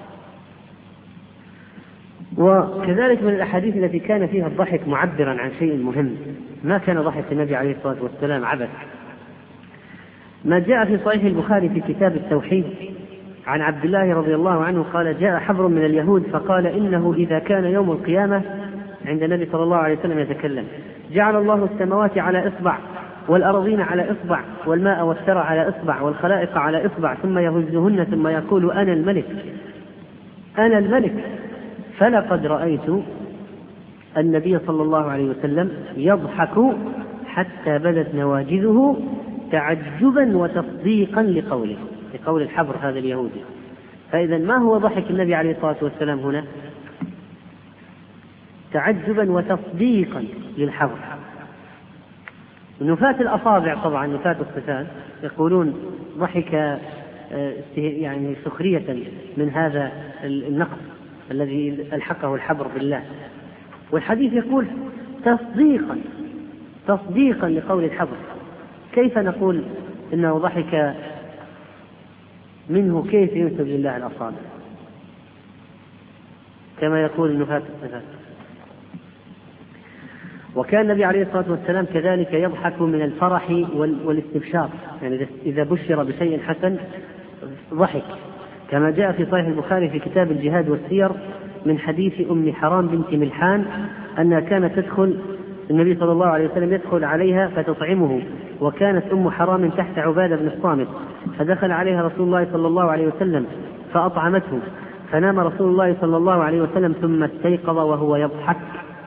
وكذلك من الأحاديث التي كان فيها الضحك معبرا عن شيء مهم، ما كان ضحك النبي عليه الصلاة والسلام عبث. ما جاء في صحيح البخاري في كتاب التوحيد عن عبد الله رضي الله عنه قال جاء حبر من اليهود فقال إنه إذا كان يوم القيامة عند النبي صلى الله عليه وسلم يتكلم جعل الله السماوات على إصبع والأرضين على إصبع والماء والثرى على إصبع والخلائق على إصبع ثم يهزهن ثم يقول أنا الملك أنا الملك. فلقد رأيت النبي صلى الله عليه وسلم يضحك حتى بدت نواجذه تعجبا وتصديقا لقوله لقول الحبر هذا اليهودي. فإذا ما هو ضحك النبي عليه الصلاة والسلام هنا؟ تعجبا وتصديقا للحبر. نفاة الأصابع طبعا نفاة الصفات يقولون ضحك يعني سخرية من هذا النقص الذي ألحقه الحبر بالله. والحديث يقول تصديقا تصديقا لقول الحبر. كيف نقول إنه ضحك منه؟ كيف ينسب لله الأصابع كما يقول نفاة الصفات؟ وكان النبي عليه الصلاة والسلام كذلك يضحك من الفرح والاستبشار، يعني إذا بشر بشيء حسن ضحك، كما جاء في صحيح البخاري في كتاب الجهاد والسير من حديث أم حرام بنت ملحان أنها كانت تدخل النبي صلى الله عليه وسلم يدخل عليها فتطعمه، وكانت أم حرام تحت عبادة بن الصامت، فدخل عليها رسول الله صلى الله عليه وسلم فأطعمته، فنام رسول الله صلى الله عليه وسلم ثم استيقظ وهو يضحك.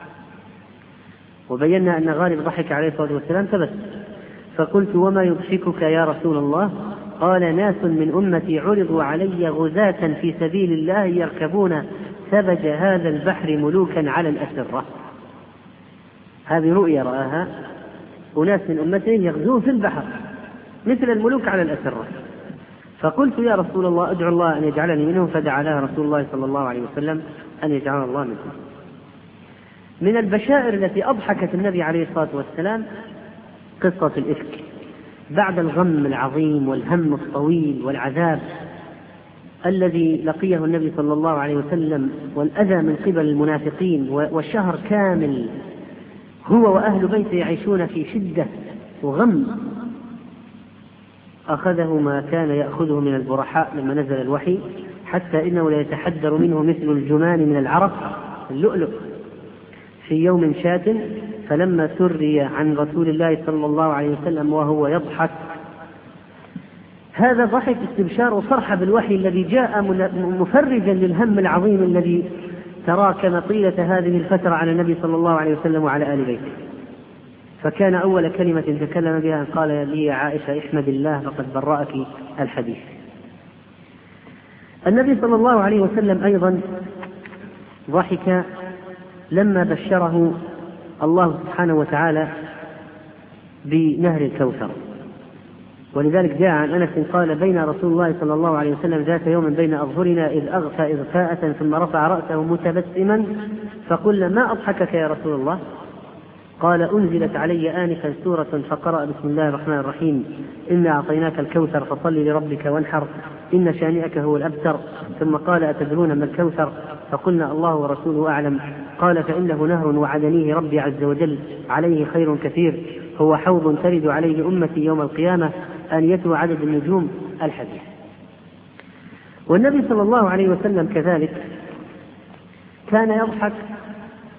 وبينا أن غالب ضحك عليه الصلاة والسلام ثبت. فقلت وما يضحكك يا رسول الله؟ قال ناس من أمتي عرضوا علي غزاة في سبيل الله يركبون ثبج هذا البحر ملوكا على الأسرة. هذه رؤيا رآها وناس من أمته يغزون في البحر مثل الملوك على الأسرة. فقلت يا رسول الله ادعو الله أن يجعلني منهم، فدعا لها رسول الله صلى الله عليه وسلم أن يجعل الله منهم. من البشائر التي أضحكت النبي عليه الصلاة والسلام قصة الإفك بعد الغم العظيم والهم الطويل والعذاب الذي لقيه النبي صلى الله عليه وسلم والأذى من قبل المنافقين، والشهر كامل هو وأهل بيته يعيشون في شدة وغم. أخذه ما كان يأخذه من البرحاء لما نزل الوحي، حتى إنه لا يتحدر منه مثل الجمان من العرق اللؤلؤ في يوم شات. فلما سري عن رسول الله صلى الله عليه وسلم وهو يضحك، هذا ضحك استبشار وفرح بالوحي الذي جاء مفرجا للهم العظيم الذي تراكم طيلة هذه الفترة على النبي صلى الله عليه وسلم وعلى آل بيته. فكان أول كلمة تكلم بها أن قال لي يا عائشة احمد الله فقد برأك الحديث. النبي صلى الله عليه وسلم أيضا ضحك لما بشره الله سبحانه وتعالى بنهر الكوثر. ولذلك جاء عن أنس قال بين رسول الله صلى الله عليه وسلم ذات يوم بين أظهرنا إذ أغفى إغفاءة ثم رفع رأسه متبسما فقلنا ما أضحكك يا رسول الله؟ قال أنزلت علي آنفا سورة فقرأ بسم الله الرحمن الرحيم إنا أعطيناك الكوثر فصل لربك وانحر إن شانئك هو الأبتر. ثم قال أتدرون ما الكوثر؟ فقلنا الله ورسوله أعلم. قال فإنه نهر وعدنيه ربي عز وجل عليه خير كثير، هو حوض ترد عليه أمتي يوم القيامة آنيته عدد النجوم. الحديث. والنبي صلى الله عليه وسلم كذلك كان يضحك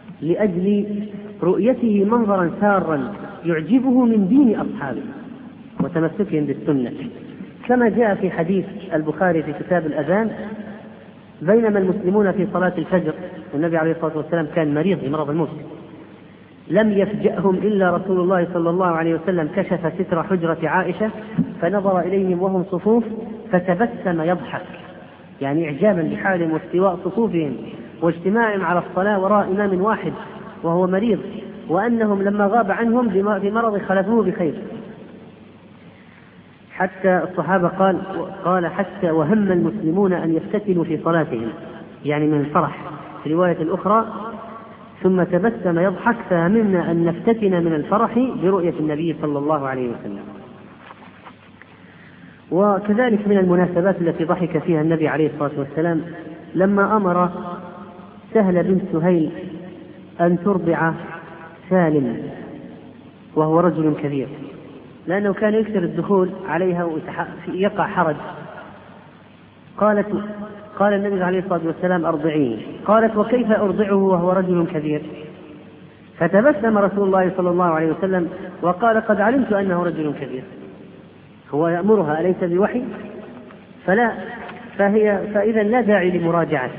لأجل رؤيته منظرا سارا يعجبه من دين أصحابه. وتمسكهم بالسنة، كما جاء في حديث البخاري في كتاب الأذان: بينما المسلمون في صلاة الفجر، والنبي عليه الصلاة والسلام كان مريض بمرض الموت، لم يفجأهم إلا رسول الله صلى الله عليه وسلم كشف ستر حجرة عائشة فنظر إليهم وهم صفوف فتبسم يضحك، يعني إعجابا بحالهم واستواء صفوفهم واجتماعهم على الصلاة وراء إمام واحد وهو مريض، وأنهم لما غاب عنهم بمرض خلفوه بخير. حتى الصحابة قال قال حتى وهم المسلمون أن يفتتنوا في صلاتهم، يعني من الفرح. في رواية الأخرى: ثم تبسم يضحك فهممنا أن نفتتن من الفرح برؤية النبي صلى الله عليه وسلم. وكذلك من المناسبات التي ضحك فيها النبي عليه الصلاة والسلام لما أمر سهل بن سهيل أن ترضع سالم وهو رجل كبير، لأنه كان يكثر الدخول عليها ويقع حرج. قالت قال النبي عليه الصلاة والسلام: أرضعيه. قالت: وكيف أرضعه وهو رجل كبير؟ فتبسم رسول الله صلى الله عليه وسلم وقال: قد علمت أنه رجل كبير. هو يأمرها أليس بوحي؟ فلا فهي فإذا لا داعي لمراجعة.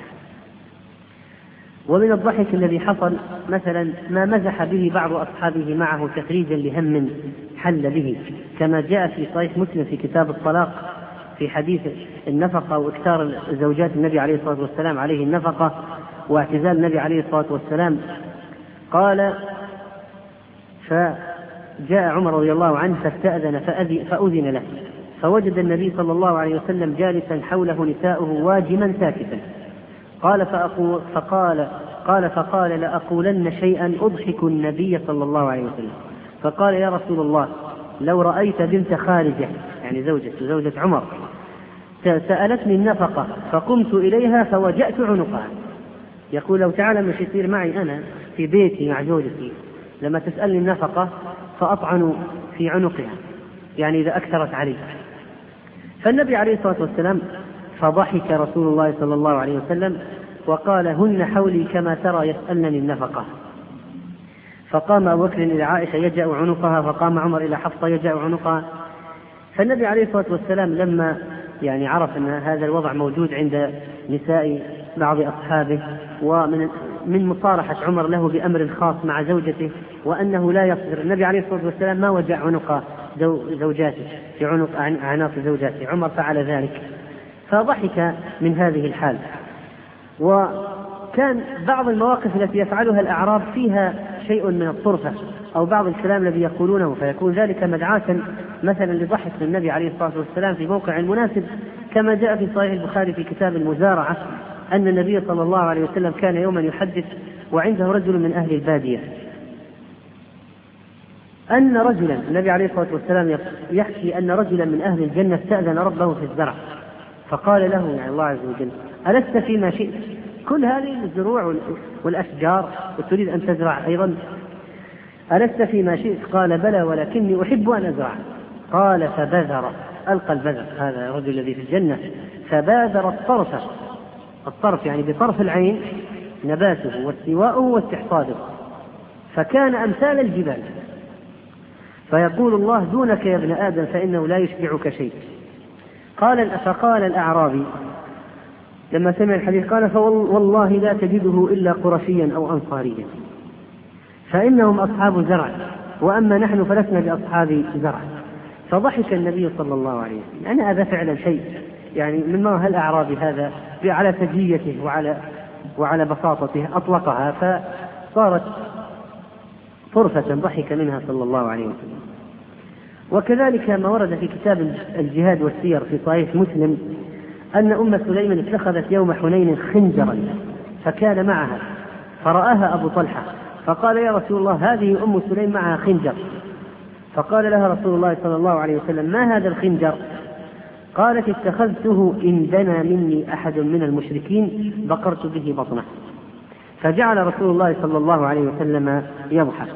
ومن الضحك الذي حصل مثلا ما مزح به بعض أصحابه معه تخريجا لهم حل به، كما جاء في صحيح مسلم في كتاب الطلاق في حديث النفقة واكثار زوجات النبي عليه الصلاة والسلام عليه النفقة واعتزال النبي عليه الصلاة والسلام. قال: فجاء عمر رضي الله عنه فاستأذن فأذن له، فوجد النبي صلى الله عليه وسلم جالسا حوله نساؤه واجما ساكتا. قال فأقول فقال قال فقال لأقولن شيئا أضحك النبي صلى الله عليه وسلم. فقال: يا رسول الله، لو رأيت بنت خارجة، يعني زوجة زوجة عمر، سألتني النفقة فقمت إليها فوجأت عنقها. يقول: لو تعلم ايش يصير معي أنا في بيتي مع زوجتي لما تسألني النفقة فأطعن في عنقها، يعني إذا أكثرت علي. فالنبي عليه الصلاة والسلام فضحك رسول الله صلى الله عليه وسلم وقال: هن حولي كما ترى يسألنني النفقة. فقام أبو بكر إلى عائشة يجأ عنقها، فقام عمر إلى حفصة يجأ عنقها. فالنبي عليه الصلاة والسلام لما يعني عرف أن هذا الوضع موجود عند نساء بعض أصحابه، ومن من مصارحة عمر له بأمر خاص مع زوجته وأنه لا يصبر، النبي عليه الصلاة والسلام ما وجع عنق زوجاته في عنق أعناق زوجاته، عمر فعل ذلك فضحك من هذه الحال. وكان بعض المواقف التي يفعلها الأعراب فيها شيء من الطرفة أو بعض الكلام الذي يقولونه، فيكون ذلك مدعاة مثلا لضحك النبي عليه الصلاة والسلام في موقع مناسب، كما جاء في صحيح البخاري في كتاب المزارعة أن النبي صلى الله عليه وسلم كان يوما يحدث وعنده رجل من أهل البادية أن رجلا، النبي عليه الصلاة والسلام يحكي أن رجلا من أهل الجنة استأذن ربه في الزرع، فقال له يعني الله عز وجل: ألست فيما شئت؟ كل هذه الزروع والأشجار وتريد أن تزرع أيضا، ألست فيما شئت؟ قال: بلى ولكني أحب أن أزرع. قال: فبذر، ألقى البذر، هذا الرجل الذي في الجنة، فبادر الطرف، الطرف يعني بطرف العين نباته واستواءه واستحصاده، فكان أمثال الجبال. فيقول الله: دونك يا ابن آدم فإنه لا يشبعك شيء. قال فقال الأعرابي لما سمع الحديث قال: فوالله لا تجده إلا قرشيا أو أنصاريا، فإنهم أصحاب زرع، وأما نحن فلسنا بأصحاب زرع. فضحك النبي صلى الله عليه وسلم، يعني هذا فعلا شيء يعني مما الأعرابي هذا على سجيته وعلى وعلى بساطته أطلقها فصارت طرفة ضحك منها صلى الله عليه وسلم. وكذلك ما ورد في كتاب الجهاد والسير في صحيح مسلم أن أم سليم اتخذت يوم حنين خنجرا فكان معها، فرآها أبو طلحة فقال: يا رسول الله، هذه أم سليم معها خنجر. فقال لها رسول الله صلى الله عليه وسلم: ما هذا الخنجر؟ قالت: اتخذته إن دنا مني أحد من المشركين بقرت به بطنه. فجعل رسول الله صلى الله عليه وسلم يضحك.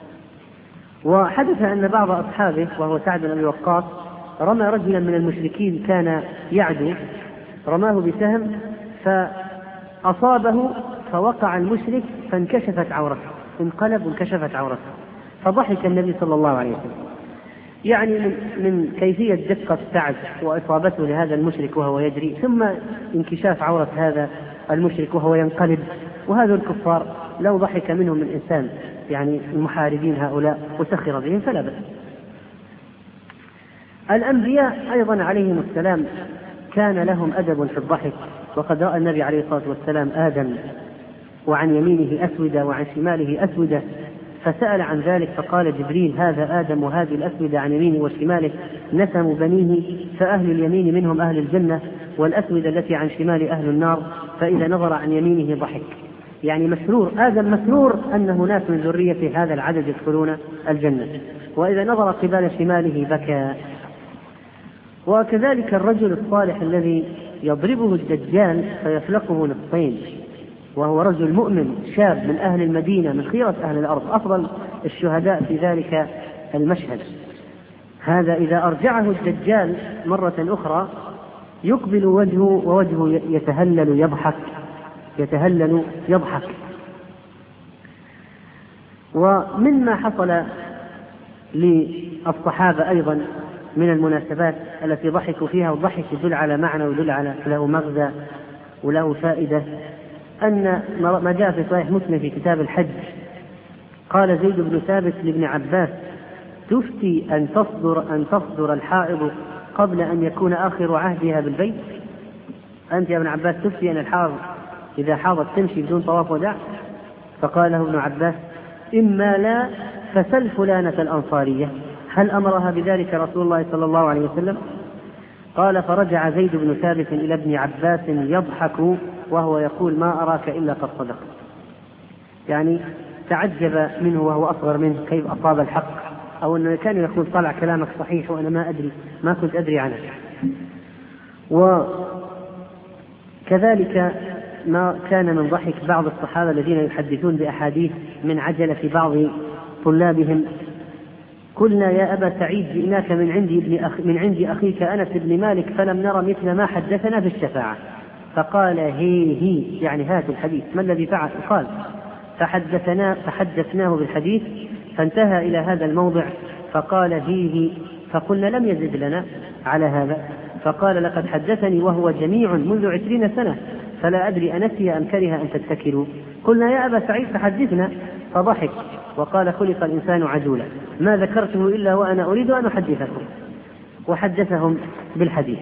وحدث أن بعض أصحابه وهو سعد بن أبي وقاص رمى رجلا من المشركين كان يعدو، رماه بسهم فأصابه فوقع المشرك فانكشفت عورته، انقلب وانكشفت عورته، فضحك النبي صلى الله عليه وسلم. يعني من, من كيفية دقة سعد وإصابته لهذا المشرك وهو يجري، ثم انكشاف عورة هذا المشرك وهو ينقلب. وهذا الكفار لو ضحك منهم من إنسان يعني المحاربين هؤلاء وسخر بهم فلا بأس. الأنبياء أيضا عليهم السلام كان لهم أدب في الضحك، وقد رأى النبي عليه الصلاة والسلام آدم وعن يمينه أسودة وعن شماله أسودة، فسأل عن ذلك فقال جبريل: هذا آدم وهذه الأسودة عن يمينه وشماله نسم بنيه، فأهل اليمين منهم أهل الجنة والأسودة التي عن شمال أهل النار، فإذا نظر عن يمينه ضحك. يعني مسرور آدم، مسرور أن هناك من ذرية هذا العدد يدخلون الجنة، وإذا نظر قبال شماله بكى. وكذلك الرجل الصالح الذي يضربه الدجال فيفلقه نصفين، وهو رجل مؤمن شاب من أهل المدينة من خيرة أهل الأرض، أفضل الشهداء في ذلك المشهد، هذا إذا أرجعه الدجال مرة أخرى يقبل وجهه ووجهه يتهلل يضحك يتهلل يضحك. ومما حصل للصحابة أيضا من المناسبات التي ضحكوا فيها، والضحك يدل على معنى ويدل على له مغزى وله فائدة، أن ما جاء في صحيح مسلم في كتاب الحج قال زيد بن ثابت لابن عباس: تفتي أن تصدر أن تصدر الحائض قبل أن يكون آخر عهدها بالبيت؟ أنت يا ابن عباس تفتي أن الحائض إذا حاضت تمشي بدون طواف وداع؟ فقال له ابن عباس: إما لا فسل فلانة الأنصارية هل أمرها بذلك رسول الله صلى الله عليه وسلم؟ قال: فرجع زيد بن ثابت إلى ابن عباس يضحك وهو يقول: ما أراك إلا قد صدق. يعني تعجب منه وهو أصغر منه كيف أصاب الحق، أو أنه كان يقول: طلع كلامك صحيح وأنا ما أدري ما كنت أدري عنه. وكذلك ما كان من ضحك بعض الصحابة الذين يحدثون بأحاديث من عجلة بعض طلابهم: قلنا يا أبا سعيد جئناك من عند ابن أخ من عند أخيك أنس بن مالك فلم نرى مثل ما حدثنا في الشفاعة. فقال: هي هي يعني هذا الحديث ما الذي فعل؟ قال: فحدثنا فحدثناه بالحديث فانتهى إلى هذا الموضع فقال: هي هي. فقلنا: لم يزد لنا على هذا. فقال: لقد حدثني وهو جميع منذ عشرين سنة فلا أدري أنسي أم كره أن تتكلوا. قلنا: يا أبا سعيد فحدثنا. فضحك وقال: خلق الإنسان عجولا ما ذكرته إلا وأنا أريد أن أحدثكم. وحدثهم بالحديث.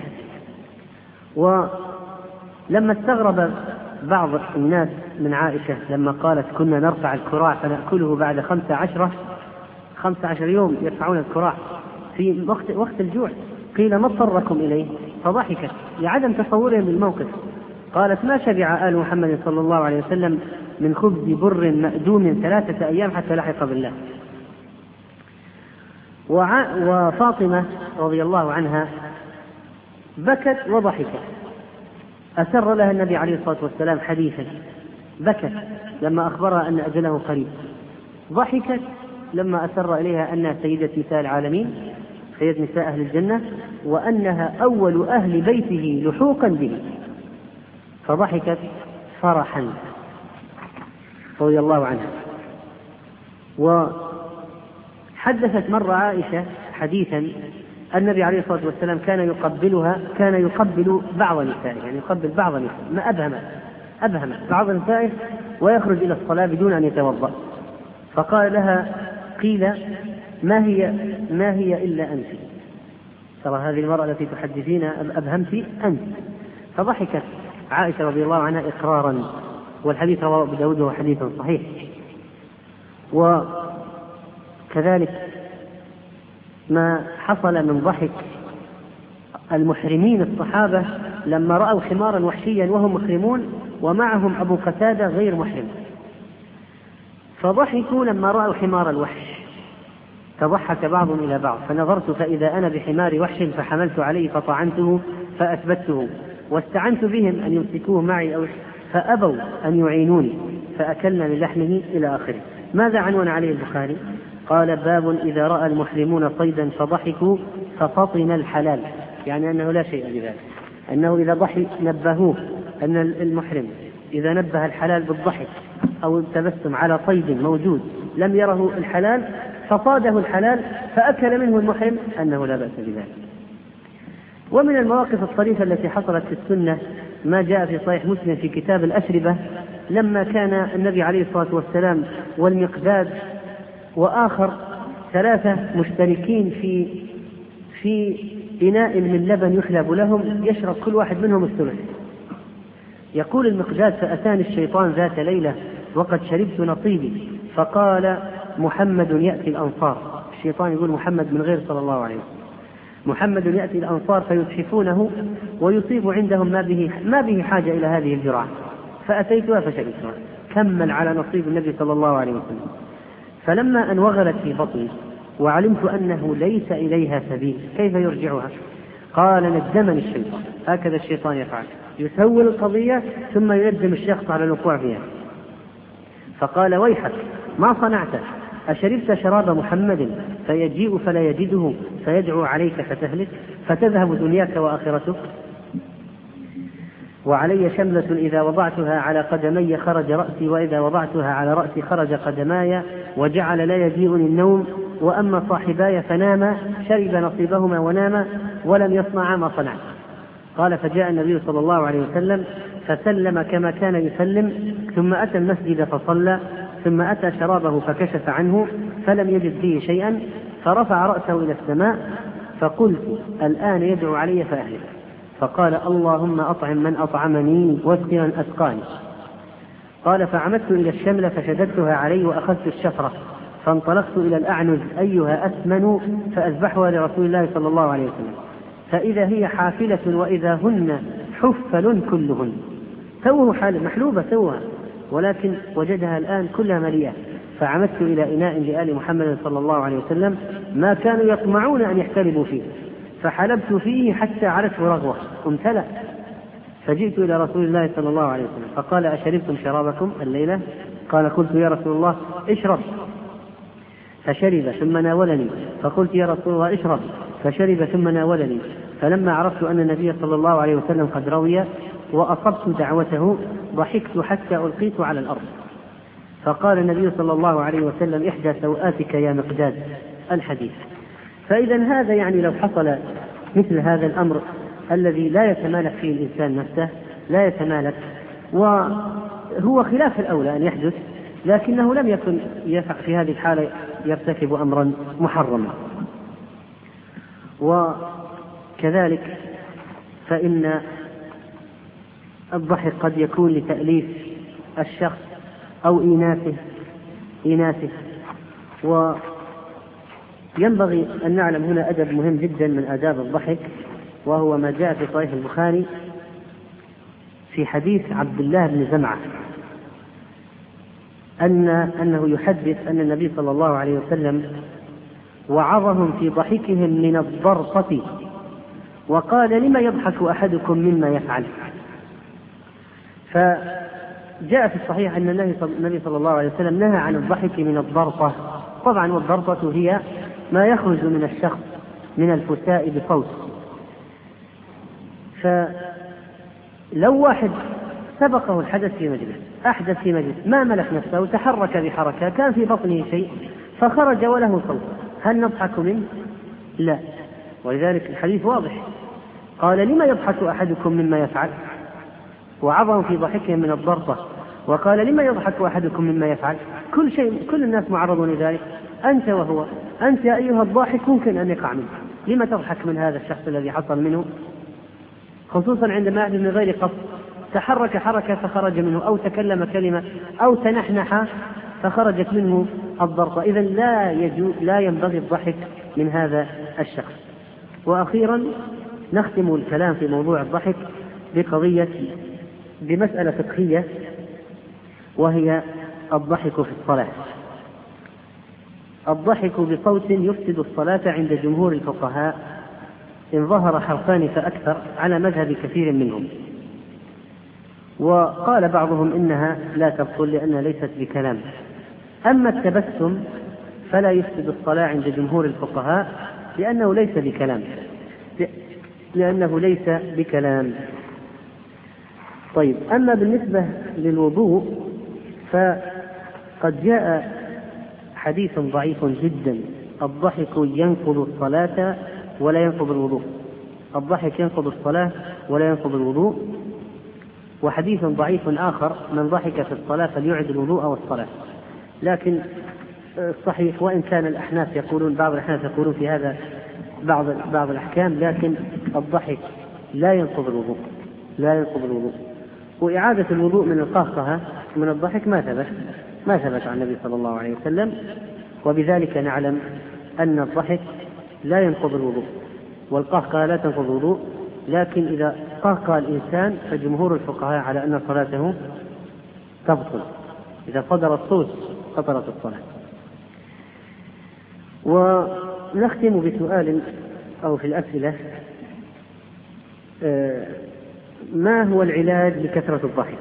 ولما استغرب بعض الناس من عائشة لما قالت: كنا نرفع الكراع فنأكله بعد خمسة عشرة خمسة عشر يوم يرفعون الكراع في وقت, وقت الجوع، قيل: ما اضطركم إليه؟ فضحكت لعدم تصورهم بالموقف. قالت: ما شبع آل محمد صلى الله عليه وسلم من خبز بر مأدوم ثلاثة أيام حتى لحق بالله. وفاطمة رضي الله عنها بكت وضحكت، أسر لها النبي عليه الصلاة والسلام حديثا، بكت لما أخبرها أن أجله قريب، ضحكت لما أسر إليها أنها سيدة نساء العالمين، سيدة نساء أهل الجنة، وأنها أول أهل بيته لحوقا به، فضحكت فرحا رضي الله عنها. وحدثت مرة عائشة حديثا النبي عليه الصلاة والسلام كان يقبلها كان يقبل بعض نسائه، يعني يقبل بعض نسائه، ما أبهم أبهم بعض نسائه ويخرج إلى الصلاة بدون أن يتوضأ. فقال لها: قيل: ما هي ما هي إلا أنت، ترى هذه المرأة التي تحدثين أبهمت أنت. فضحكت عائشة رضي الله عنها إقرارا، والحديث رواه أبو داود وهو حديث صحيح. وكذلك ما حصل من ضحك المحرمين الصحابة لما رأوا حمارا وحشيا وهم محرمون ومعهم أبو قتادة غير محرم، فضحكوا لما رأوا حمار الوحش، تضحك بعضهم إلى بعض. فنظرت فإذا أنا بحمار وحش فحملت عليه فطعنته فأثبته، واستعنت بهم أن يمسكوه معي أو فأبوا أن يعينوني فأكلنا من لحمه إلى آخره. ماذا عنون عليه البخاري؟ قال: باب إذا رأى المحرمون صيدا فضحكوا ففطن الحلال، يعني أنه لا شيء بذلك، أنه إذا ضحك نبهوه أن المحرم إذا نبه الحلال بالضحك أو التبسم على صيد موجود لم يره الحلال فصاده الحلال فأكل منه المحرم أنه لا بأس بذلك. ومن المواقف الطريفة التي حصلت في السنة ما جاء في صحيح مسلم في كتاب الأشربة، لما كان النبي عليه الصلاة والسلام والمقداد وآخر ثلاثة مشتركين في في إناء من لبن يحلب لهم، يشرب كل واحد منهم الثلث. يقول المقداد: فأتاني الشيطان ذات ليلة وقد شربت نصيبي فقال: محمد يأتي الأنصار. الشيطان يقول محمد من غير صلى الله عليه وسلم: محمد يأتي الأنصار فيتحفونه ويصيب عندهم ما به, ما به حاجة إلى هذه الجرعة، فأتيتها فشربتها. كمل على نصيب النبي صلى الله عليه وسلم. فلما أن وغلت في بطني وعلمت أنه ليس إليها سبيل كيف يرجعها؟ قال: ندمني الشيطان. هكذا الشيطان يفعل، يسول القضية ثم يندم الشخص على الوقوع فيها. فقال: ويحك، ما صنعت؟ أشربت شراب محمد فيجيء فلا يجده فيدعو عليك فتهلك فتذهب دنياك وآخرتك؟ وعلي شملة إذا وضعتها على قدمي خرج رأسي، وإذا وضعتها على رأسي خرج قدماي، وجعل لا يجيئني النوم، وأما صاحباي فناما شرب نصيبهما وناما ولم يصنعا ما صنعت. قال: فجاء النبي صلى الله عليه وسلم فسلم كما كان يسلم، ثم أتى المسجد فصلى، ثم أتى شرابه فكشف عنه فلم يجد فيه شيئا، فرفع رأسه إلى السماء فقلت: الآن يدعو علي فأهلك. فقال: اللهم أطعم من أطعمني واسق من أسقاني. قال: فعمدت إلى الشملة فشددتها علي وأخذت الشفرة فانطلقت إلى الأعنز أيها أثمن فأذبحها لرسول الله صلى الله عليه وسلم، فإذا هي حافلة وإذا هن حفل كلهن. توه حال محلوبة توها، ولكن وجدها الآن كلها مليئة. فعمدت إلى إناء لآل محمد صلى الله عليه وسلم ما كانوا يطمعون أن يحتلبوا فيه، فحلبت فيه حتى علته رغوة امتلأ. فجئت إلى رسول الله صلى الله عليه وسلم فقال: أشربتم شرابكم الليلة؟ قال: قلت: يا رسول الله اشرب. فشرب ثم ناولني، فقلت: يا رسول الله اشرب. فشرب ثم ناولني. فلما عرفت أن النبي صلى الله عليه وسلم قد روي وأصبت دعوته ضحكت حتى ألقيت على الأرض. فقال النبي صلى الله عليه وسلم: إحدى سوآتك يا مقداد. الحديث. فإذا هذا يعني لو حصل مثل هذا الأمر الذي لا يتمالك فيه الإنسان نفسه، لا يتمالك، وهو خلاف الأولى أن يحدث، لكنه لم يكن يفعل في هذه الحالة يرتكب أمرا محرما. وكذلك فإن الضحك قد يكون لتأليف الشخص أو إيناسه إيناسه وينبغي أن نعلم هنا أدب مهم جدا من آداب الضحك، وهو ما جاء في صحيح البخاري في حديث عبد الله بن زمعة أن أنه يحدث أن النبي صلى الله عليه وسلم وعظهم في ضحكهم من الضرطة وقال: لما يضحك أحدكم مما يفعل؟ فجاء في الصحيح أن النبي صلى الله عليه وسلم نهى عن الضحك من الضرطة. طبعا والضرطة هي ما يخرج من الشخص من الفساء بصوت. فلو واحد سبقه الحدث في مجلس، أحدث في مجلس، ما ملك نفسه، تحرك بحركة، كان في بطنه شيء فخرج وله صوت، هل نضحك منه؟ لا. ولذلك الحديث واضح، قال: لما يضحك أحدكم مما يفعل؟ وعظهم في ضحكهم من الضرطة، وقال: لما يضحك أحدكم مما يفعل؟ كل شيء، كل الناس معرضون لذلك، أنت وهو. أنت يا أيها الضاحك ممكن أن يقع منك، لما تضحك من هذا الشخص الذي حصل منه؟ خصوصا عندما يحدث من غير قصد، تحرك حركة فخرج منه، أو تكلم كلمة، أو تنحنح فخرجت منه الضرطة. إذن لا يجوز، لا ينبغي الضحك من هذا الشخص. وأخيرا نختم الكلام في موضوع الضحك بقضية بمسألة فقهية، وهي الضحك في الصلاة. الضحك بصوت يفسد الصلاة عند جمهور الفقهاء إن ظهر حرفان فأكثر على مذهب كثير منهم. وقال بعضهم إنها لا تبطل لأنها ليست بكلام. أما التبسم فلا يفسد الصلاة عند جمهور الفقهاء لأنه ليس بكلام لأنه ليس بكلام طيب، أما بالنسبة للوضوء فقد جاء حديث ضعيف جدا: الضحك ينقض الصلاة ولا ينقض الوضوء. الضحك ينقض الصلاة ولا ينقض الوضوء. وحديث ضعيف آخر: من ضحك في الصلاة فليعد الوضوء والصلاة. لكن الصحيح، وإن كان الأحناف يقولون بعض الأحناف يقولون في هذا بعض بعض الأحكام، لكن الضحك لا ينقض الوضوء، لا ينقض الوضوء. وإعادة الوضوء من القهقهة من الضحك ما ثبت ما ثبت عن النبي صلى الله عليه وسلم، وبذلك نعلم أن الضحك لا ينقض الوضوء والقهقهة لا تنقض الوضوء. لكن إذا قهقه الإنسان فجمهور الفقهاء على أن صلاته تبطل، إذا صدر الصوت بطلت الصلاة. ونختم بسؤال أو في الأسئلة: ما هو العلاج لكثرة الضحك؟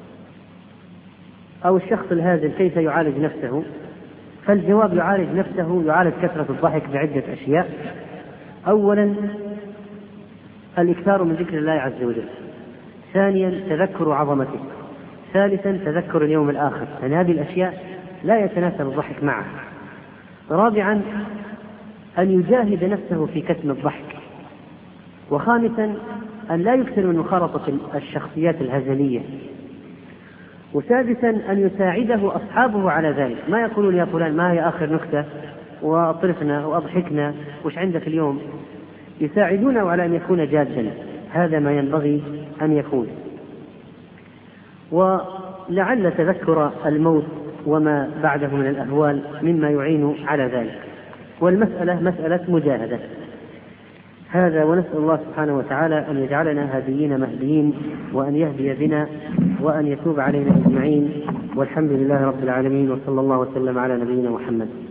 أو الشخص الهازل كيف يعالج نفسه؟ فالجواب: يعالج نفسه يعالج كثرة الضحك بعدة أشياء. أولا الإكثار من ذكر الله عز وجل. ثانيا تذكر عظمته. ثالثا تذكر اليوم الآخر، لأن هذه الأشياء لا يتناسب الضحك معها. رابعا أن يجاهد نفسه في كتم الضحك. وخامسا أن لا يكثر من مخالطة الشخصيات الهزلية. وسادسا أن يساعده أصحابه على ذلك، ما يقولون يا فلان ما هي آخر نكتة وأطرفنا وأضحكنا وش عندك اليوم، يساعدونه على أن يكون جادا. هذا ما ينبغي أن يكون. ولعل تذكر الموت وما بعده من الأهوال مما يعين على ذلك. والمسألة مسألة مجاهدة. هذا، ونسأل الله سبحانه وتعالى أن يجعلنا هاديين مهديين، وأن يهدي بنا، وأن يتوب علينا أجمعين. والحمد لله رب العالمين، وصلى الله وسلم على نبينا محمد.